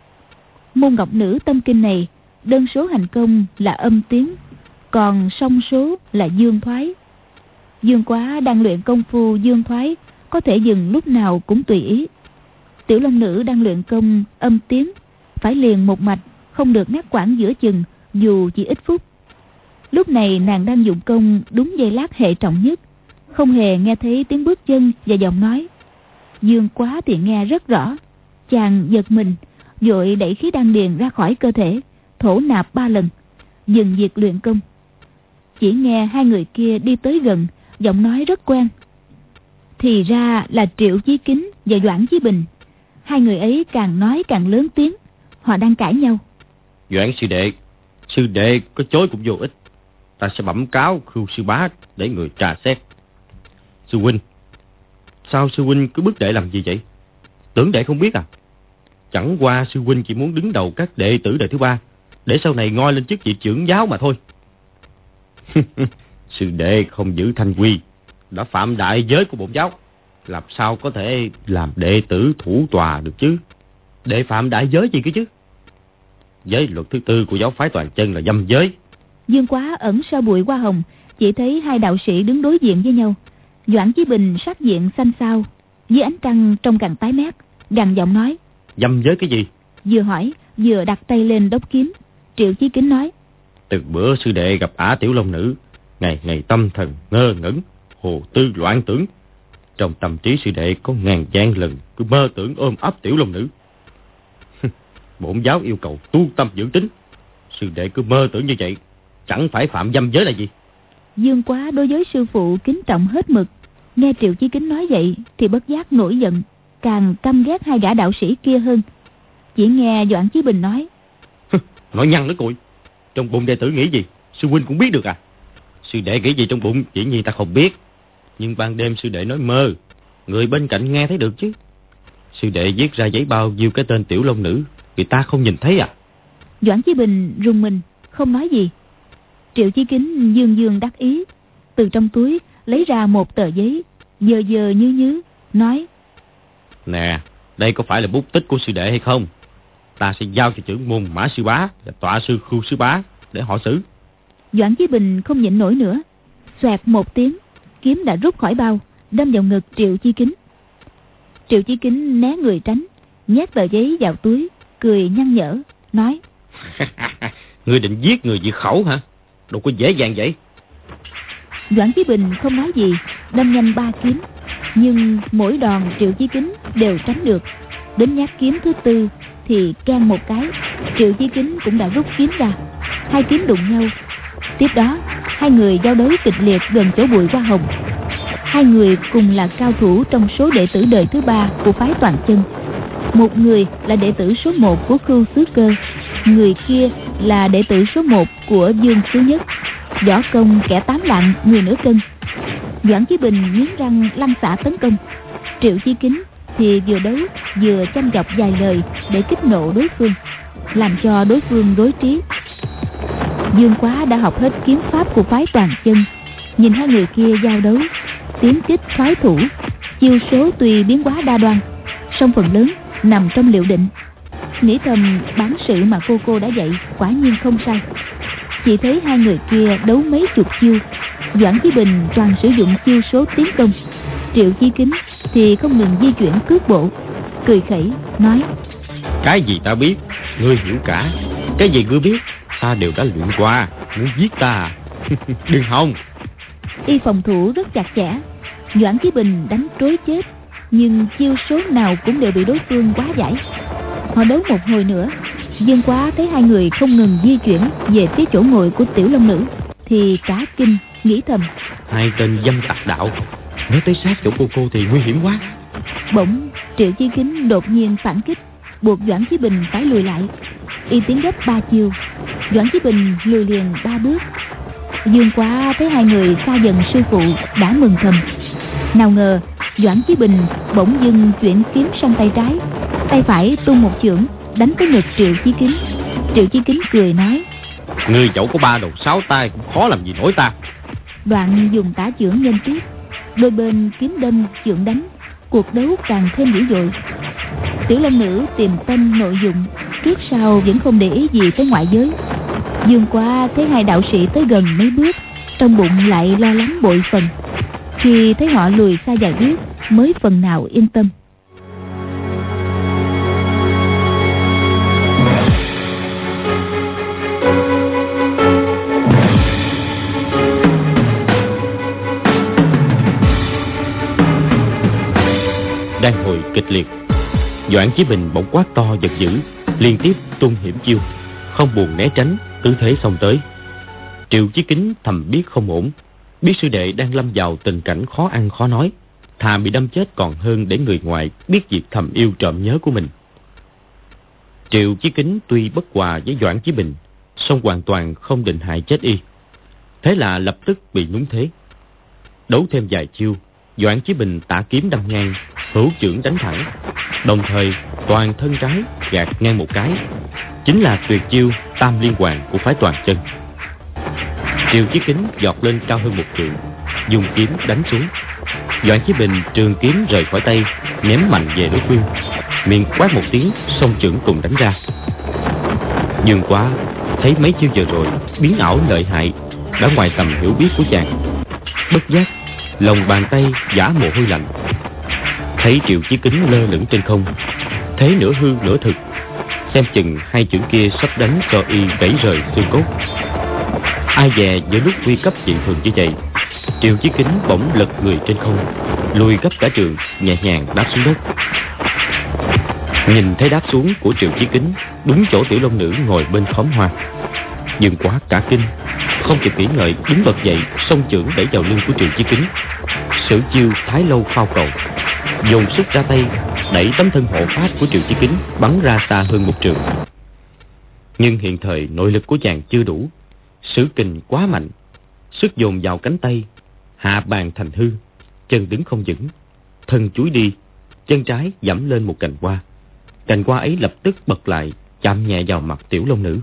Môn Ngọc Nữ Tâm Kinh này, đơn số hành công là âm tiếng, còn song số là dương thoái. Dương Quá đang luyện công phu dương thoái, có thể dừng lúc nào cũng tùy ý. Tiểu Long Nữ đang luyện công âm tiếng, phải liền một mạch, không được ngắt quãng giữa chừng dù chỉ ít phút. Lúc này nàng đang dụng công đúng giây lát hệ trọng nhất, không hề nghe thấy tiếng bước chân và giọng nói. Dương Quá thì nghe rất rõ. Chàng giật mình, vội đẩy khí đan điền ra khỏi cơ thể, thổ nạp ba lần, dừng việc luyện công. Chỉ nghe hai người kia đi tới gần, giọng nói rất quen. Thì ra là Triệu Chí Kính và Doãn Chí Bình. Hai người ấy càng nói càng lớn tiếng. Họ đang cãi nhau. Doãn sư đệ, sư đệ có chối cũng vô ích. Ta sẽ bẩm cáo Khưu sư bá để người trà xét. Sư huynh, sao sư huynh cứ bức đệ làm gì vậy? Tưởng đệ không biết à? Chẳng qua sư huynh chỉ muốn đứng đầu các đệ tử đời thứ ba, để sau này ngoi lên chức vị trưởng giáo mà thôi. Sư đệ không giữ thanh quy, đã phạm đại giới của bổn giáo, làm sao có thể làm đệ tử thủ tòa được chứ? Đệ phạm đại giới gì cơ chứ? Giới luật thứ tư của giáo phái Toàn Chân là dâm giới. Dương Quá ẩn sau bụi hoa hồng, chỉ thấy hai đạo sĩ đứng đối diện với nhau. Doãn Chí Bình sắc diện xanh xao, dưới ánh trăng trông càng tái mét, gằn giọng nói. Dâm giới cái gì? Vừa hỏi vừa đặt tay lên đốc kiếm. Triệu Chí Kính nói: Từ bữa sư đệ gặp Ả Tiểu Long Nữ, ngày ngày tâm thần ngơ ngẩn, hồ tư loạn tưởng. Trong tâm trí sư đệ có ngàn vạn lần cứ mơ tưởng ôm ấp Tiểu Long Nữ. Bổn giáo yêu cầu tu tâm dưỡng tính, sư đệ cứ mơ tưởng như vậy, chẳng phải phạm dâm giới là gì? Dương Quá đối với sư phụ kính trọng hết mực, nghe Triệu Chí Kính nói vậy thì bất giác nổi giận, càng căm ghét hai gã đạo sĩ kia hơn. Chỉ nghe Doãn Chí Bình nói: Nói nhăn nói cuội, trong bụng đệ tử nghĩ gì sư huynh cũng biết được à? Sư đệ nghĩ gì trong bụng dĩ nhiên ta không biết, nhưng ban đêm sư đệ nói mơ, người bên cạnh nghe thấy được chứ. Sư đệ viết ra giấy bao nhiêu cái tên Tiểu Long Nữ, người ta không nhìn thấy à? Doãn Chí Bình rùng mình không nói gì. Triệu Chí Kính dương dương đắc ý, từ trong túi lấy ra một tờ giấy, dơ dơ nhứ nhứ, nói: Nè, đây có phải là bút tích của sư đệ hay không? Ta sẽ giao cho trưởng môn Mã Sư Bá và tọa sư Khu Sư Bá để họ xử. Doãn Chí Bình không nhịn nổi nữa, xoẹt một tiếng, kiếm đã rút khỏi bao, đâm vào ngực Triệu Chí Kính. Triệu Chí Kính né người tránh, nhét tờ giấy vào túi, cười nhăn nhở, nói: Ngươi định giết người diệt khẩu hả? Đâu có dễ dàng vậy. Doãn Chí Bình không nói gì, đâm nhanh ba kiếm, nhưng mỗi đòn Triệu Chí Kính đều tránh được. Đến nhát kiếm thứ tư thì keng một cái, Triệu Chí Kính cũng đã rút kiếm ra, hai kiếm đụng nhau. Tiếp đó hai người giao đấu kịch liệt gần chỗ bụi hoa hồng. Hai người cùng là cao thủ trong số đệ tử đời thứ ba của phái Toàn Chân. Một người là đệ tử số một của Cưu Xứ Cơ, người kia là đệ tử số một của Dương Xứ Nhất. Võ công kẻ tám lạng người nửa cân. Doãn Chí Bình nghiến răng lăn xả tấn công, Triệu Chí Kính thì vừa đấu vừa chăm chọc vài lời để kích nộ đối phương, làm cho đối phương rối trí. Dương Quá đã học hết kiếm pháp của phái Toàn Chân, nhìn hai người kia giao đấu, tiến kích thoái thủ, chiêu số tuy biến hóa đa đoan, song phần lớn nằm trong liệu định. Nghĩ thầm bản sự mà cô cô đã dạy quả nhiên không sai. Chỉ thấy hai người kia đấu mấy chục chiêu, Doãn Chí Bình toàn sử dụng chiêu số tiến công, Triệu Chí Kính thì không ngừng di chuyển cước bộ, cười khẩy nói: Cái gì ta biết, ngươi hiểu cả. Cái gì ngươi biết, ta đều đã luyện qua. Muốn giết ta đừng hòng. Y phòng thủ rất chặt chẽ, Doãn Chí Bình đánh trối chết, nhưng chiêu số nào cũng đều bị đối phương quá giải. Họ đấu một hồi nữa, Dương Quá thấy hai người không ngừng di chuyển về phía chỗ ngồi của Tiểu Long Nữ thì cả kinh, nghĩ thầm: Hai tên dâm tặc đạo, nếu tới sát chỗ cô cô thì nguy hiểm quá. Bỗng Triệu Chí Kính đột nhiên phản kích, buộc Doãn Chí Bình phải lùi lại. Y tiến gấp ba chiều, Doãn Chí Bình lùi liền ba bước. Dương Quá thấy hai người xa dần sư phụ đã mừng thầm. Nào ngờ Doãn Chí Bình bỗng dưng chuyển kiếm sang tay trái, tay phải tung một chưởng đánh tới ngực Triệu Chí Kính. Triệu Chí Kính cười nói: Ngươi dẫu có ba đầu sáu tay cũng khó làm gì nổi ta. Đoạn dùng tả chưởng nghênh tiếp, đôi bên kiếm đâm chưởng đánh, cuộc đấu càng thêm dữ dội. Tiểu Long Nữ tìm tâm nội dụng, trước sau vẫn không để ý gì tới ngoại giới. Dương Quá thấy hai đạo sĩ tới gần mấy bước, trong bụng lại lo lắng bội phần. Khi thấy họ lùi xa vài bước mới phần nào yên tâm. Đang hồi kịch liệt, Doãn Chí Bình bỗng quát to giật dữ, liên tiếp tung hiểm chiêu, không buồn né tránh, cứ thế xông tới. Triệu Chí Kính thầm biết không ổn, biết sư đệ đang lâm vào tình cảnh khó ăn khó nói, thà bị đâm chết còn hơn để người ngoài biết việc thầm yêu trộm nhớ của mình. Triệu Chí Kính tuy bất hòa với Doãn Chí Bình, song hoàn toàn không định hại chết y. Thế là lập tức bị nhúng thế. Đấu thêm vài chiêu, Doãn Chí Bình tả kiếm đâm ngang, hữu chưởng đánh thẳng, đồng thời toàn thân trái gạt ngang một cái, chính là tuyệt chiêu Tam Liên Hoàn của phái Toàn Chân. Triệu Chí Kính giọt lên cao hơn một trượng, dùng kiếm đánh xuống. Doãn Chí Bình trường kiếm rời khỏi tay, ném mạnh về đối phương, miệng quát một tiếng, song chưởng cùng đánh ra. Dương Quá thấy mấy chiêu giờ rồi biến ảo lợi hại, đã ngoài tầm hiểu biết của chàng. Bất giác lòng bàn tay vã mồ hôi lạnh. Thấy Triệu Chí Kính lơ lửng trên không, thế nửa hư nửa thực, xem chừng hai chưởng kia sắp đánh cho y gãy rời xương cốt. Ai dè giữa lúc nguy cấp dị thường như vậy, Triệu Chí Kính bỗng lật người trên không, lùi gấp cả trường, nhẹ nhàng đáp xuống đất. Nhìn thấy đáp xuống của Triệu Chí Kính đúng chỗ Tiểu Long Nữ ngồi bên khóm hoa, Dương Quá cả kinh, không kịp nghĩ ngợi đứng bật dậy, xông chưởng đẩy vào lưng của Triệu Chí Kính, sử chiêu Thái Lâu Phao Cầu, dồn sức ra tay đẩy tấm thân hộ pháp của Triệu Chí Kính bắn ra xa hơn một trượng. Nhưng hiện thời nội lực của chàng chưa đủ, sử kình quá mạnh, sức dồn vào cánh tay, hạ bàn thành hư, chân đứng không vững, thân chúi đi, chân trái giẫm lên một cành hoa. Cành hoa ấy lập tức bật lại, chạm nhẹ vào mặt Tiểu Long Nữ.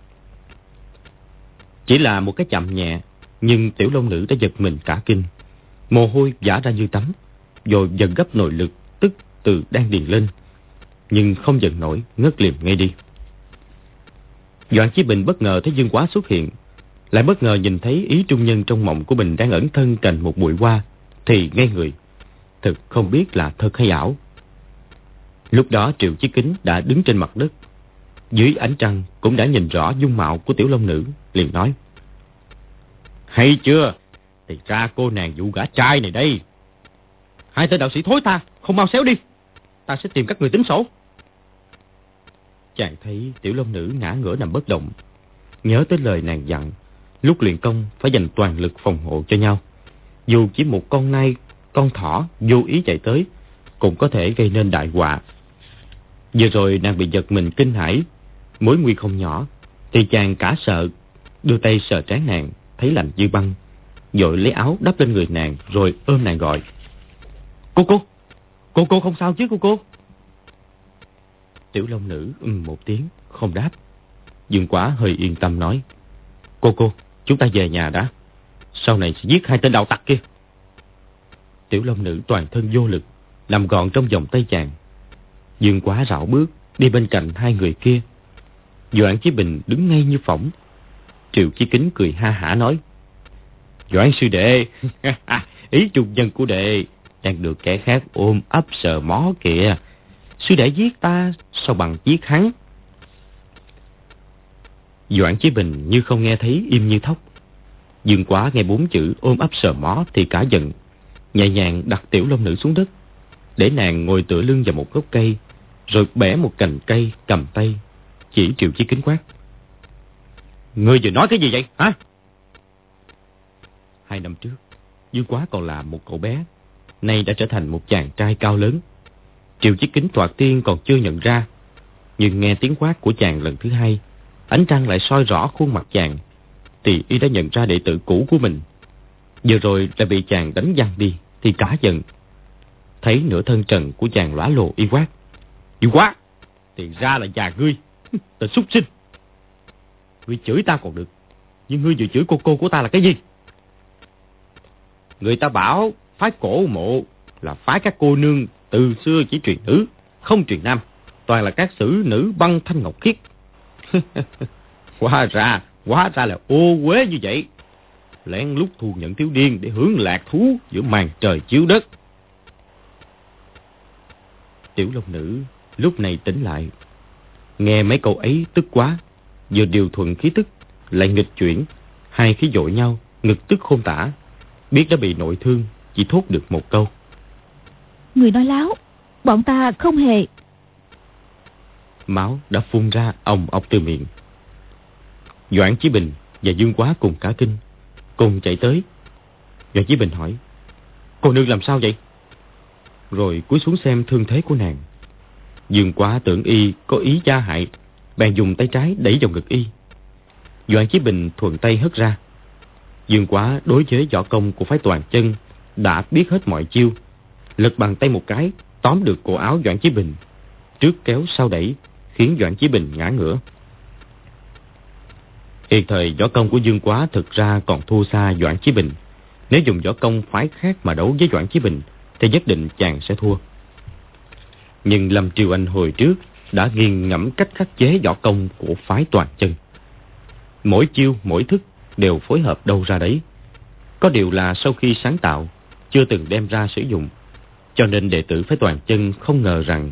Chỉ là một cái chạm nhẹ, nhưng Tiểu Long Nữ đã giật mình cả kinh, mồ hôi vã ra như tắm, rồi dần gấp nội lực tức từ đan điền lên, nhưng không dần nổi, ngất liềm ngay đi. Doãn Chí Bình bất ngờ thấy Dương Quá xuất hiện, lại bất ngờ nhìn thấy ý trung nhân trong mộng của mình đang ẩn thân cạnh một bụi hoa, thì ngây người, thực không biết là thật hay ảo. Lúc đó Triệu Chí Kính đã đứng trên mặt đất, dưới ánh trăng cũng đã nhìn rõ dung mạo của Tiểu Long Nữ, liền nói: hay chưa, thì ra cô nàng dụ gã trai này đây. Hai tên đạo sĩ thối tha, không mau xéo đi, ta sẽ tìm các người tính sổ. Chàng thấy Tiểu Long Nữ ngã ngửa nằm bất động, nhớ tới lời nàng dặn lúc luyện công phải dành toàn lực phòng hộ cho nhau, dù chỉ một con nai, con thỏ vô ý chạy tới cũng có thể gây nên đại họa. Vừa rồi nàng bị giật mình kinh hãi, mối nguy không nhỏ, thì chàng cả sợ, đưa tay sờ trán nàng, thấy lạnh như băng, vội lấy áo đắp lên người nàng, rồi ôm nàng gọi: cô cô, cô cô không sao chứ cô cô? Tiểu Long Nữ ừm một tiếng, không đáp. Dương Quá hơi yên tâm nói: cô cô, chúng ta về nhà đã, sau này sẽ giết hai tên đạo tặc kia. Tiểu Long Nữ toàn thân vô lực, nằm gọn trong vòng tay chàng. Dương Quá rảo bước đi bên cạnh hai người kia. Doãn Chí Bình đứng ngay như phỏng. Triệu Chí Kính cười ha hả nói: Doãn sư đệ, ý trung nhân của đệ đang được kẻ khác ôm ấp sờ mó kìa. Sư đệ giết ta, sao bằng giết hắn? Doãn Chí Bình như không nghe thấy, im như thóc. Dương Quá nghe bốn chữ ôm ấp sờ mó thì cả giận, nhẹ nhàng đặt Tiểu Long Nữ xuống đất, để nàng ngồi tựa lưng vào một gốc cây, rồi bẻ một cành cây cầm tay, chỉ Triệu Chí Kính quát: ngươi vừa nói cái gì vậy hả? Hai năm trước, Dương Quá còn là một cậu bé, nay đã trở thành một chàng trai cao lớn. Triệu Chí Kính thoạt tiên còn chưa nhận ra, nhưng nghe tiếng quát của chàng lần thứ hai, ánh trăng lại soi rõ khuôn mặt chàng, thì y đã nhận ra đệ tử cũ của mình. Vừa rồi lại bị chàng đánh văng đi, thì cả giận. Thấy nửa thân trần của chàng lóa lồ, y quát: Dương Quá, thì ra là già ngươi, tên súc sinh. Ngươi chửi ta còn được, nhưng ngươi vừa chửi cô cô của ta là cái gì? Người ta bảo phái cổ mộ là phái các cô nương từ xưa chỉ truyền nữ, không truyền nam, toàn là các xử nữ băng thanh ngọc khiết. Hóa ra, hóa ra là ô uế như vậy, lén lút thu nhận thiếu điên để hưởng lạc thú giữa màn trời chiếu đất. Tiểu Long Nữ lúc này tỉnh lại, nghe mấy câu ấy tức quá, vừa điều thuận khí tức lại nghịch chuyển, hai khí dội nhau, ngực tức khôn tả, biết đã bị nội thương, chỉ thốt được một câu: người nói láo, bọn ta không hề. Máu đã phun ra ồng ọc từ miệng. Doãn Chí Bình và Dương Quá cùng cả kinh, cùng chạy tới. Doãn Chí Bình hỏi: cô nương làm sao vậy? Rồi cúi xuống xem thương thế của nàng. Dương Quá tưởng y có ý gia hại, bèn dùng tay trái đẩy vào ngực y. Doãn Chí Bình thuận tay hất ra. Dương Quá đối với võ công của phái Toàn Chân đã biết hết mọi chiêu, lật bằng tay một cái tóm được cổ áo Doãn Chí Bình, trước kéo sau đẩy, khiến Doãn Chí Bình ngã ngửa. Hiện thời võ công của Dương Quá thực ra còn thua xa Doãn Chí Bình. Nếu dùng võ công phái khác mà đấu với Doãn Chí Bình thì nhất định chàng sẽ thua. Nhưng Lâm Triều Anh hồi trước đã nghiền ngẫm cách khắc chế võ công của phái Toàn Chân. Mỗi chiêu mỗi thức đều phối hợp đâu ra đấy. Có điều là sau khi sáng tạo chưa từng đem ra sử dụng, cho nên đệ tử phái Toàn Chân không ngờ rằng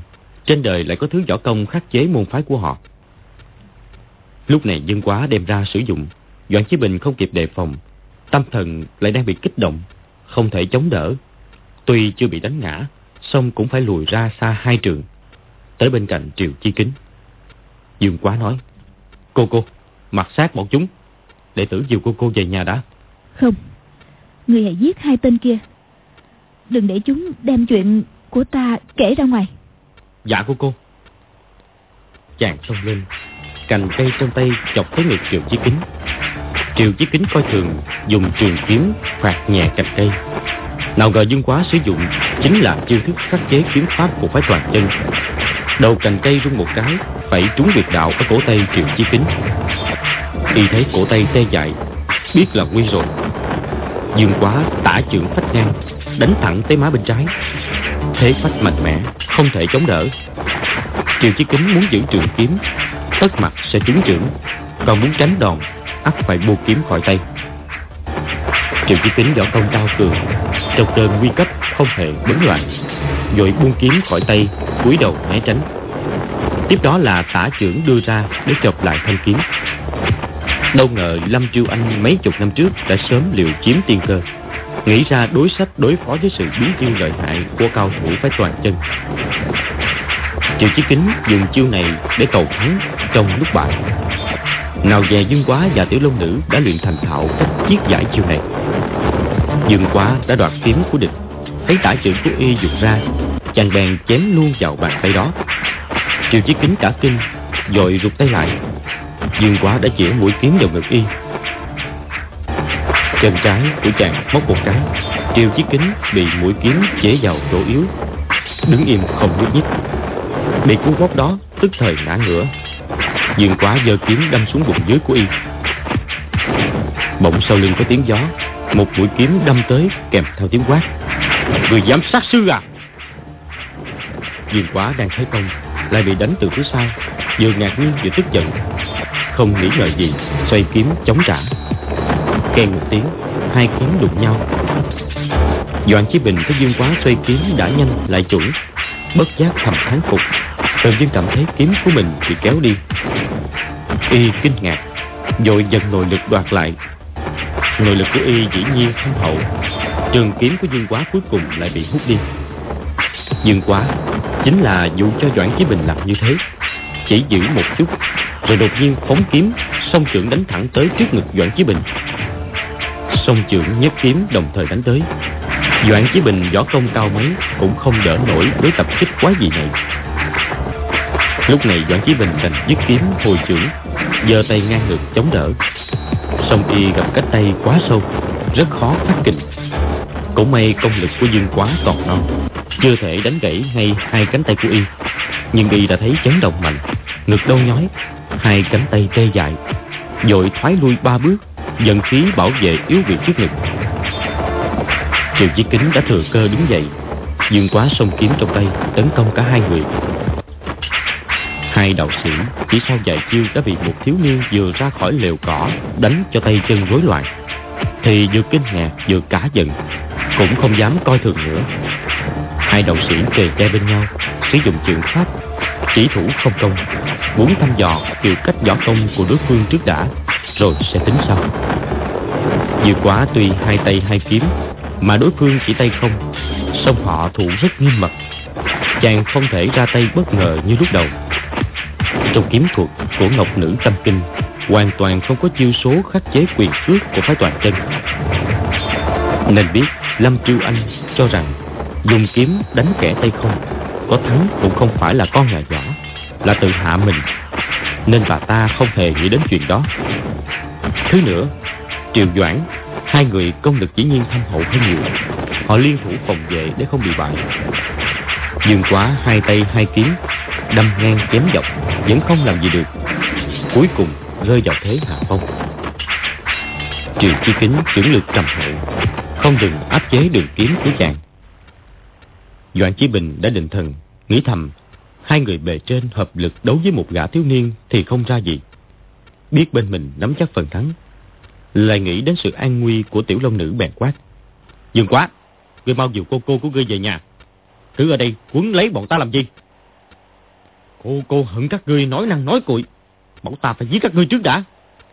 trên đời lại có thứ võ công khắc chế môn phái của họ. Lúc này Dương Quá đem ra sử dụng, Doãn Chí Bình không kịp đề phòng, tâm thần lại đang bị kích động, không thể chống đỡ. Tuy chưa bị đánh ngã, song cũng phải lùi ra xa hai trượng, tới bên cạnh Triệu Chí Kính. Dương Quá nói: Cô cô, mặc sát bọn chúng, đệ tử dìu cô cô về nhà đã. Không, người hãy giết hai tên kia, đừng để chúng đem chuyện của ta kể ra ngoài. Dạ cô cô. Chàng xông lên, cành cây trong tay chọc tới ngực Triệu Chí Kính. Triệu Chí Kính coi thường, dùng trường kiếm phạt nhẹ cành cây. Nào ngờ Dương Quá sử dụng chính là chiêu thức khắc chế kiếm pháp của phái Toàn Chân. Đầu cành cây rung một cái, phải trúng huyệt đạo ở cổ tay Triệu Chí Kính. Y thấy cổ tay tê dại, biết là nguy rồi. Dương Quá tả chưởng phách ngang, đánh thẳng tới má bên trái. Thế phách mạnh mẽ, không thể chống đỡ. Triệu Chí Kính muốn giữ trường kiếm, tất mặt sẽ trúng chưởng, còn muốn tránh đòn, ắt phải buông kiếm khỏi tay. Triệu Chí Kính võ công cao cường, trong cơn nguy cấp không hề bấn loạn, vội buông kiếm khỏi tay, cúi đầu né tránh. Tiếp đó là tả chưởng đưa ra để chộp lại thanh kiếm. Đâu ngờ Lâm Chiêu Anh mấy chục năm trước đã sớm liều chiếm tiên cơ, nghĩ ra đối sách đối phó với sự biến chiêu lợi hại của cao thủ phái Toàn Chân. Triệu Chí Kính dùng chiêu này để cầu thắng trong lúc bại. Nào về Dương Quá và Tiểu Long Nữ đã luyện thành thạo cách chiết giải chiêu này. Dương Quá đã đoạt kiếm của địch, thấy tả chưởng của y dùng ra, chàng bèn chém luôn vào bàn tay đó. Triệu Chí Kính cả kinh, vội rụt tay lại. Dương Quá đã chĩa mũi kiếm vào ngực y. Chân trái của chàng móc một cái, Triệu Chí Kính bị mũi kiếm chĩa vào chỗ yếu, đứng im không nhúc nhích. Bị cú vót đó tức thời ngã ngửa. Dương Quá giơ kiếm đâm xuống bụng dưới của y. Bỗng sau lưng có tiếng gió, một mũi kiếm đâm tới kèm theo tiếng quát: Người dám sát sư à! Dương Quá đang thấy công, lại bị đánh từ phía sau, vừa ngạc nhiên vừa tức giận, không nghĩ ngợi gì, xoay kiếm chống trả. Keng một tiếng, hai kiếm đụng nhau. Doãn Chí Bình thấy Dương Quá xoay kiếm đã nhanh lại chuẩn, bất giác thầm thán phục, tự nhiên cảm thấy kiếm của mình bị kéo đi. Y kinh ngạc, vội dần nội lực đoạt lại. Nội lực của y dĩ nhiên thâm hậu, trường kiếm của Dương Quá cuối cùng lại bị hút đi. Dương Quá chính là dụ cho Doãn Chí Bình làm như thế, chỉ giữ một chút, rồi đột nhiên phóng kiếm, song chưởng đánh thẳng tới trước ngực Doãn Chí Bình. Song chưởng nhất kiếm đồng thời đánh tới. Doãn Chí Bình võ công cao mấy cũng không đỡ nổi đối tập kích quái dị này. Lúc này Doãn Chí Bình đành dứt kiếm hồi chưởng, giơ tay ngang ngực chống đỡ. Song y gặp cánh tay quá sâu, rất khó phát kình. Cũng may công lực của Dương Quá còn non, chưa thể đánh gãy ngay hai cánh tay của y. Nhưng y đã thấy chấn động mạnh, ngực đau nhói, hai cánh tay tê dại, vội thoái lui ba bước, dần khí bảo vệ yếu vị trước ngực. Triệu Chí Kính đã thừa cơ đứng dậy. Dương Quá xông kiếm trong tay tấn công cả hai người. Hai đạo sĩ chỉ sau vài chiêu đã bị một thiếu niên vừa ra khỏi lều cỏ đánh cho tay chân rối loạn, thì vừa kinh ngạc vừa cả giận, cũng không dám coi thường nữa. Hai đạo sĩ kề vai bên nhau, sử dụng trường pháp, chỉ thủ không công, muốn thăm dò điều cách võ công của đối phương trước đã, rồi sẽ tính sau. Dương Quá tuy hai tay hai kiếm, mà đối phương chỉ tay không, song họ thủ rất nghiêm mật, chàng không thể ra tay bất ngờ như lúc đầu. Trong kiếm thuật của Ngọc Nữ Tâm Kinh hoàn toàn không có chiêu số khắc chế quyền cước của phái Toàn Chân, nên biết Lâm Chiêu Anh cho rằng dùng kiếm đánh kẻ tay không, có thắng cũng không phải là con gà nhỏ, là tự hạ mình, nên bà ta không hề nghĩ đến chuyện đó. Thứ nữa, Triệu Doãn, hai người công lực dĩ nhiên thâm hậu hơn nhiều, họ liên thủ phòng vệ để không bị bại. Dương Quá hai tay hai kiếm, đâm ngang chém dọc, vẫn không làm gì được, cuối cùng rơi vào thế hạ phong. Triệu Chí Kính chưởng lực trầm hậu, không ngừng áp chế đường kiếm của chàng. Doãn Chí Bình đã định thần, nghĩ thầm, hai người bề trên hợp lực đấu với một gã thiếu niên thì không ra gì. Biết bên mình nắm chắc phần thắng, lại nghĩ đến sự an nguy của Tiểu Long Nữ bèn quát: Dương Quá, ngươi mau dìu cô cô của ngươi về nhà, cứ ở đây quấn lấy bọn ta làm gì? Cô cô hận các ngươi nói năng nói cuội, bảo ta phải giết các ngươi trước đã.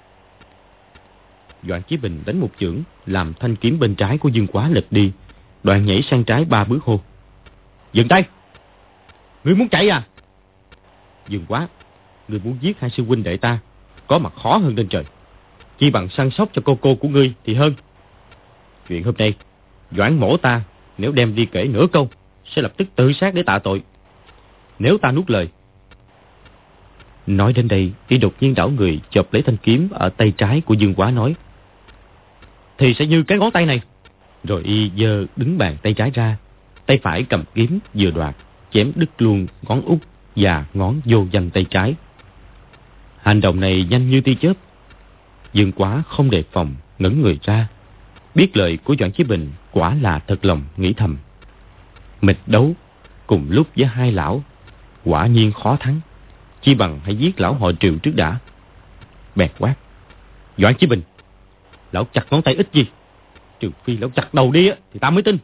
Doãn Chí Bình đánh một chưởng, làm thanh kiếm bên trái của Dương Quá lệch đi. Đoạn nhảy sang trái ba bước hô: dừng tay! Ngươi muốn chạy à? Dương Quá, ngươi muốn giết hai sư huynh đệ ta, có mặt khó hơn lên trời. Chỉ bằng săn sóc cho cô cô của ngươi thì hơn. Chuyện hôm nay, Doãn mổ ta nếu đem đi kể nửa câu, sẽ lập tức tự sát để tạ tội. Nếu ta nuốt lời. Nói đến đây, y đột nhiên đảo người chộp lấy thanh kiếm ở tay trái của Dương Quá nói: thì sẽ như cái ngón tay này. Rồi y giơ đứng bàn tay trái ra, tay phải cầm kiếm vừa đoạt, chém đứt luôn ngón út và ngón vô danh tay trái. Hành động này nhanh như tia chớp. Dương Quá không đề phòng, ngẩng người ra, biết lời của Doãn Chí Bình, quả là thật lòng nghĩ thầm: mịch đấu cùng lúc với hai lão, quả nhiên khó thắng. Chi bằng hãy giết lão họ Triệu trước đã. Bèn quát: Doãn Chí Bình, lão chặt ngón tay ít gì, trừ phi lão chặt đầu đi á thì ta mới tin.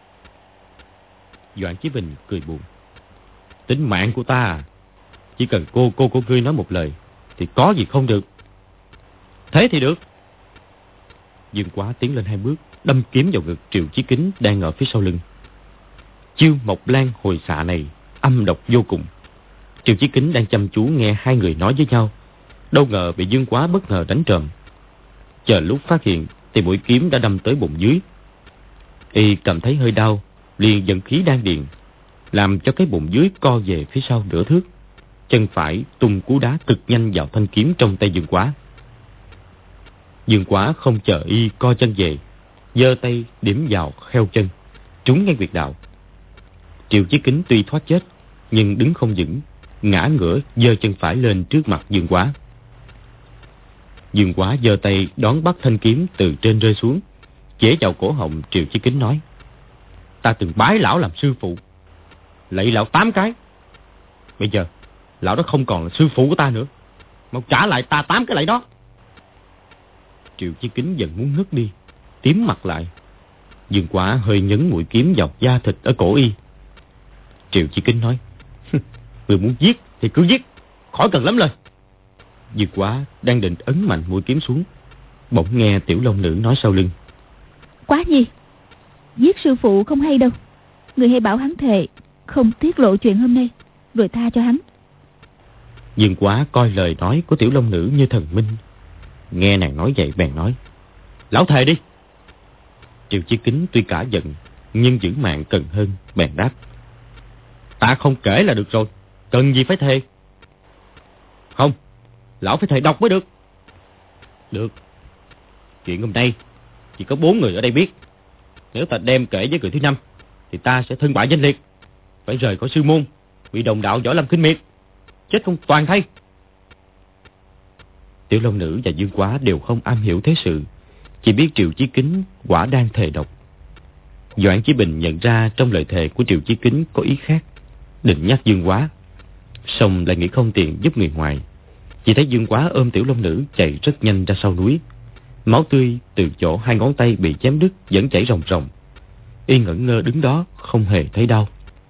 Doãn Chí Bình cười buồn: tính mạng của ta à, chỉ cần cô cô của ngươi nói một lời thì có gì không được. Thế thì được. Dương Quá tiến lên hai bước, đâm kiếm vào ngực Triệu Chí Kính đang ở phía sau lưng. Chiêu Mộc Lan hồi xạ này âm độc vô cùng. Triệu Chí Kính đang chăm chú nghe hai người nói với nhau, đâu ngờ bị Dương Quá bất ngờ đánh trộm. Chờ lúc phát hiện thì mũi kiếm đã đâm tới bụng dưới. Y cảm thấy hơi đau, liền dẫn khí đan điền, làm cho cái bụng dưới co về phía sau nửa thước. Chân phải tung cú đá cực nhanh vào thanh kiếm trong tay Dương Quá. Dương Quá không chờ y co chân về, giơ tay điểm vào kheo chân, trúng ngay huyệt đạo. Triệu Chí Kính tuy thoát chết, nhưng đứng không vững, ngã ngửa giơ chân phải lên trước mặt Dương Quá. Dương Quá giơ tay đón bắt thanh kiếm từ trên rơi xuống, chĩa vào cổ họng Triệu Chí Kính nói: ta từng bái lão làm sư phụ, lạy lão tám cái. Bây giờ lão đó không còn là sư phụ của ta nữa, mau trả lại ta tám cái lạy đó. Triệu Chí Kính dần muốn ngất đi, tím mặt lại. Dương Quá hơi nhấn mũi kiếm vào da thịt ở cổ y. Triệu Chí Kính nói: người muốn giết thì cứ giết, khỏi cần lắm lời. Dương Quá đang định ấn mạnh mũi kiếm xuống, bỗng nghe Tiểu Long Nữ nói sau lưng: Quá Nhi, giết sư phụ không hay đâu. Người hãy bảo hắn thề không tiết lộ chuyện hôm nay, rồi tha cho hắn. Dương Quá coi lời nói của Tiểu Long Nữ như thần minh, nghe nàng nói vậy bèn nói: lão thề đi. Triệu Chí Kính tuy cả giận, nhưng giữ mạng cần hơn, bèn đáp: ta không kể là được rồi, cần gì phải thề. Không, lão phải thề độc mới được. Được. Chuyện hôm nay chỉ có bốn người ở đây biết. Nếu ta đem kể với người thứ năm thì ta sẽ thân bại danh liệt, phải rời khỏi sư môn, bị đồng đạo Võ Lâm khinh miệt, chết không toàn thây. Tiểu Long Nữ và Dương Quá đều không am hiểu thế sự, chỉ biết Triệu Chí Kính quả đang thề độc. Doãn Chí Bình nhận ra trong lời thề của Triệu Chí Kính có ý khác, định nhắc Dương Quá, song lại nghĩ không tiện giúp người ngoài. Chỉ thấy Dương Quá ôm Tiểu Long Nữ chạy rất nhanh ra sau núi. Máu tươi từ chỗ hai ngón tay bị chém đứt vẫn chảy ròng ròng. Y ngẩn ngơ đứng đó không hề thấy đau.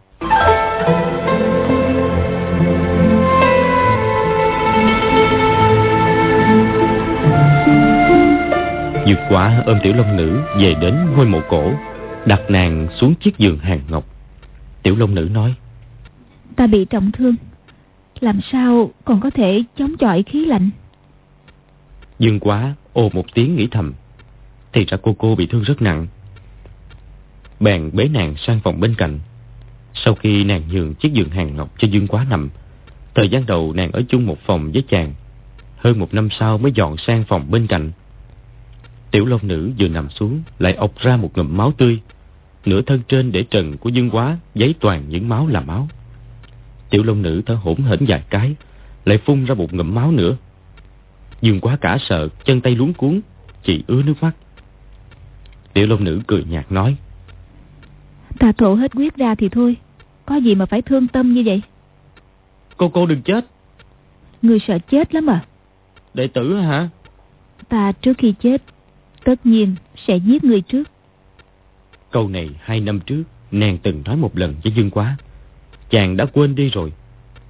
Dương Quá ôm Tiểu Long Nữ về đến ngôi mộ cổ, đặt nàng xuống chiếc giường hàng ngọc. Tiểu Long Nữ nói: ta bị trọng thương, làm sao còn có thể chống chọi khí lạnh. Dương Quá ồ một tiếng nghĩ thầm, thì ra cô cô bị thương rất nặng. Bèn bế nàng sang phòng bên cạnh. Sau khi nàng nhường chiếc giường hàng ngọc cho Dương Quá nằm, thời gian đầu nàng ở chung một phòng với chàng, hơn một năm sau mới dọn sang phòng bên cạnh. Tiểu Long Nữ vừa nằm xuống lại ọc ra một ngụm máu tươi. Nửa thân trên để trần của Dương Quá giấy toàn những máu là máu. Tiểu Long Nữ thở hổn hển vài cái, lại phun ra một ngụm máu nữa. Dương Quá cả sợ, chân tay luống cuống, chỉ ứa nước mắt. Tiểu Long Nữ cười nhạt nói: ta thổ hết huyết ra thì thôi, có gì mà phải thương tâm như vậy. Cô cô đừng chết. Người sợ chết lắm à? Đệ tử hả? Ta trước khi chết tất nhiên sẽ giết người trước. Câu này hai năm trước nàng từng nói một lần với Dương Quá, chàng đã quên đi rồi.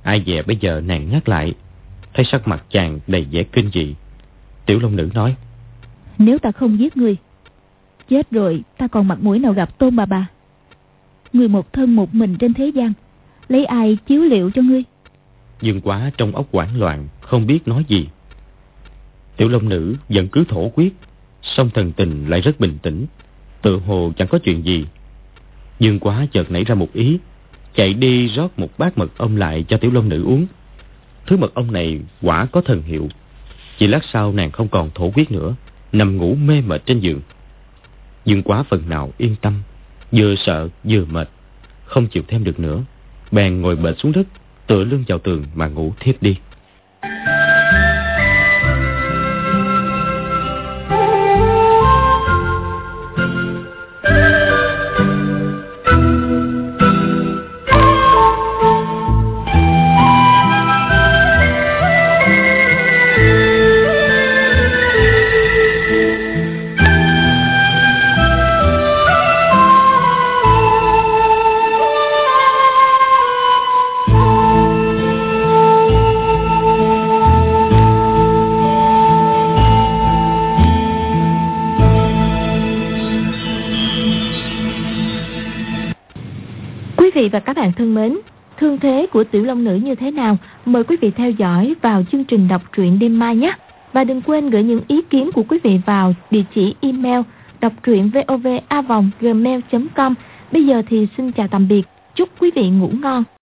Ai dè bây giờ nàng nhắc lại, thấy sắc mặt chàng đầy vẻ kinh dị. Tiểu Long Nữ nói: Nếu ta không giết ngươi, chết rồi ta còn mặt mũi nào gặp Tôn bà bà? Ngươi một thân một mình trên thế gian, lấy ai chiếu liệu cho ngươi? Dương Quá trong óc hoảng loạn, không biết nói gì. Tiểu Long Nữ vẫn cứ thổ quyết, song thần tình lại rất bình tĩnh, tự hồ chẳng có chuyện gì. Dương Quá chợt nảy ra một ý, chạy đi rót một bát mật ong lại cho Tiểu Long Nữ uống. Thứ mật ong này quả có thần hiệu. Chỉ lát sau nàng không còn thổ quyết nữa, nằm ngủ mê mệt trên giường. Dương Quá phần nào yên tâm, vừa sợ vừa mệt, không chịu thêm được nữa, bèn ngồi bệt xuống đất, tựa lưng vào tường mà ngủ thiếp đi. Quý vị và các bạn thân mến, thương thế của Tiểu Long Nữ như thế nào? Mời quý vị theo dõi vào chương trình đọc truyện đêm mai nhé. Và đừng quên gửi những ý kiến của quý vị vào địa chỉ email đọc truyện vov a vòng gmail chấm com. Bây giờ thì xin chào tạm biệt, chúc quý vị ngủ ngon.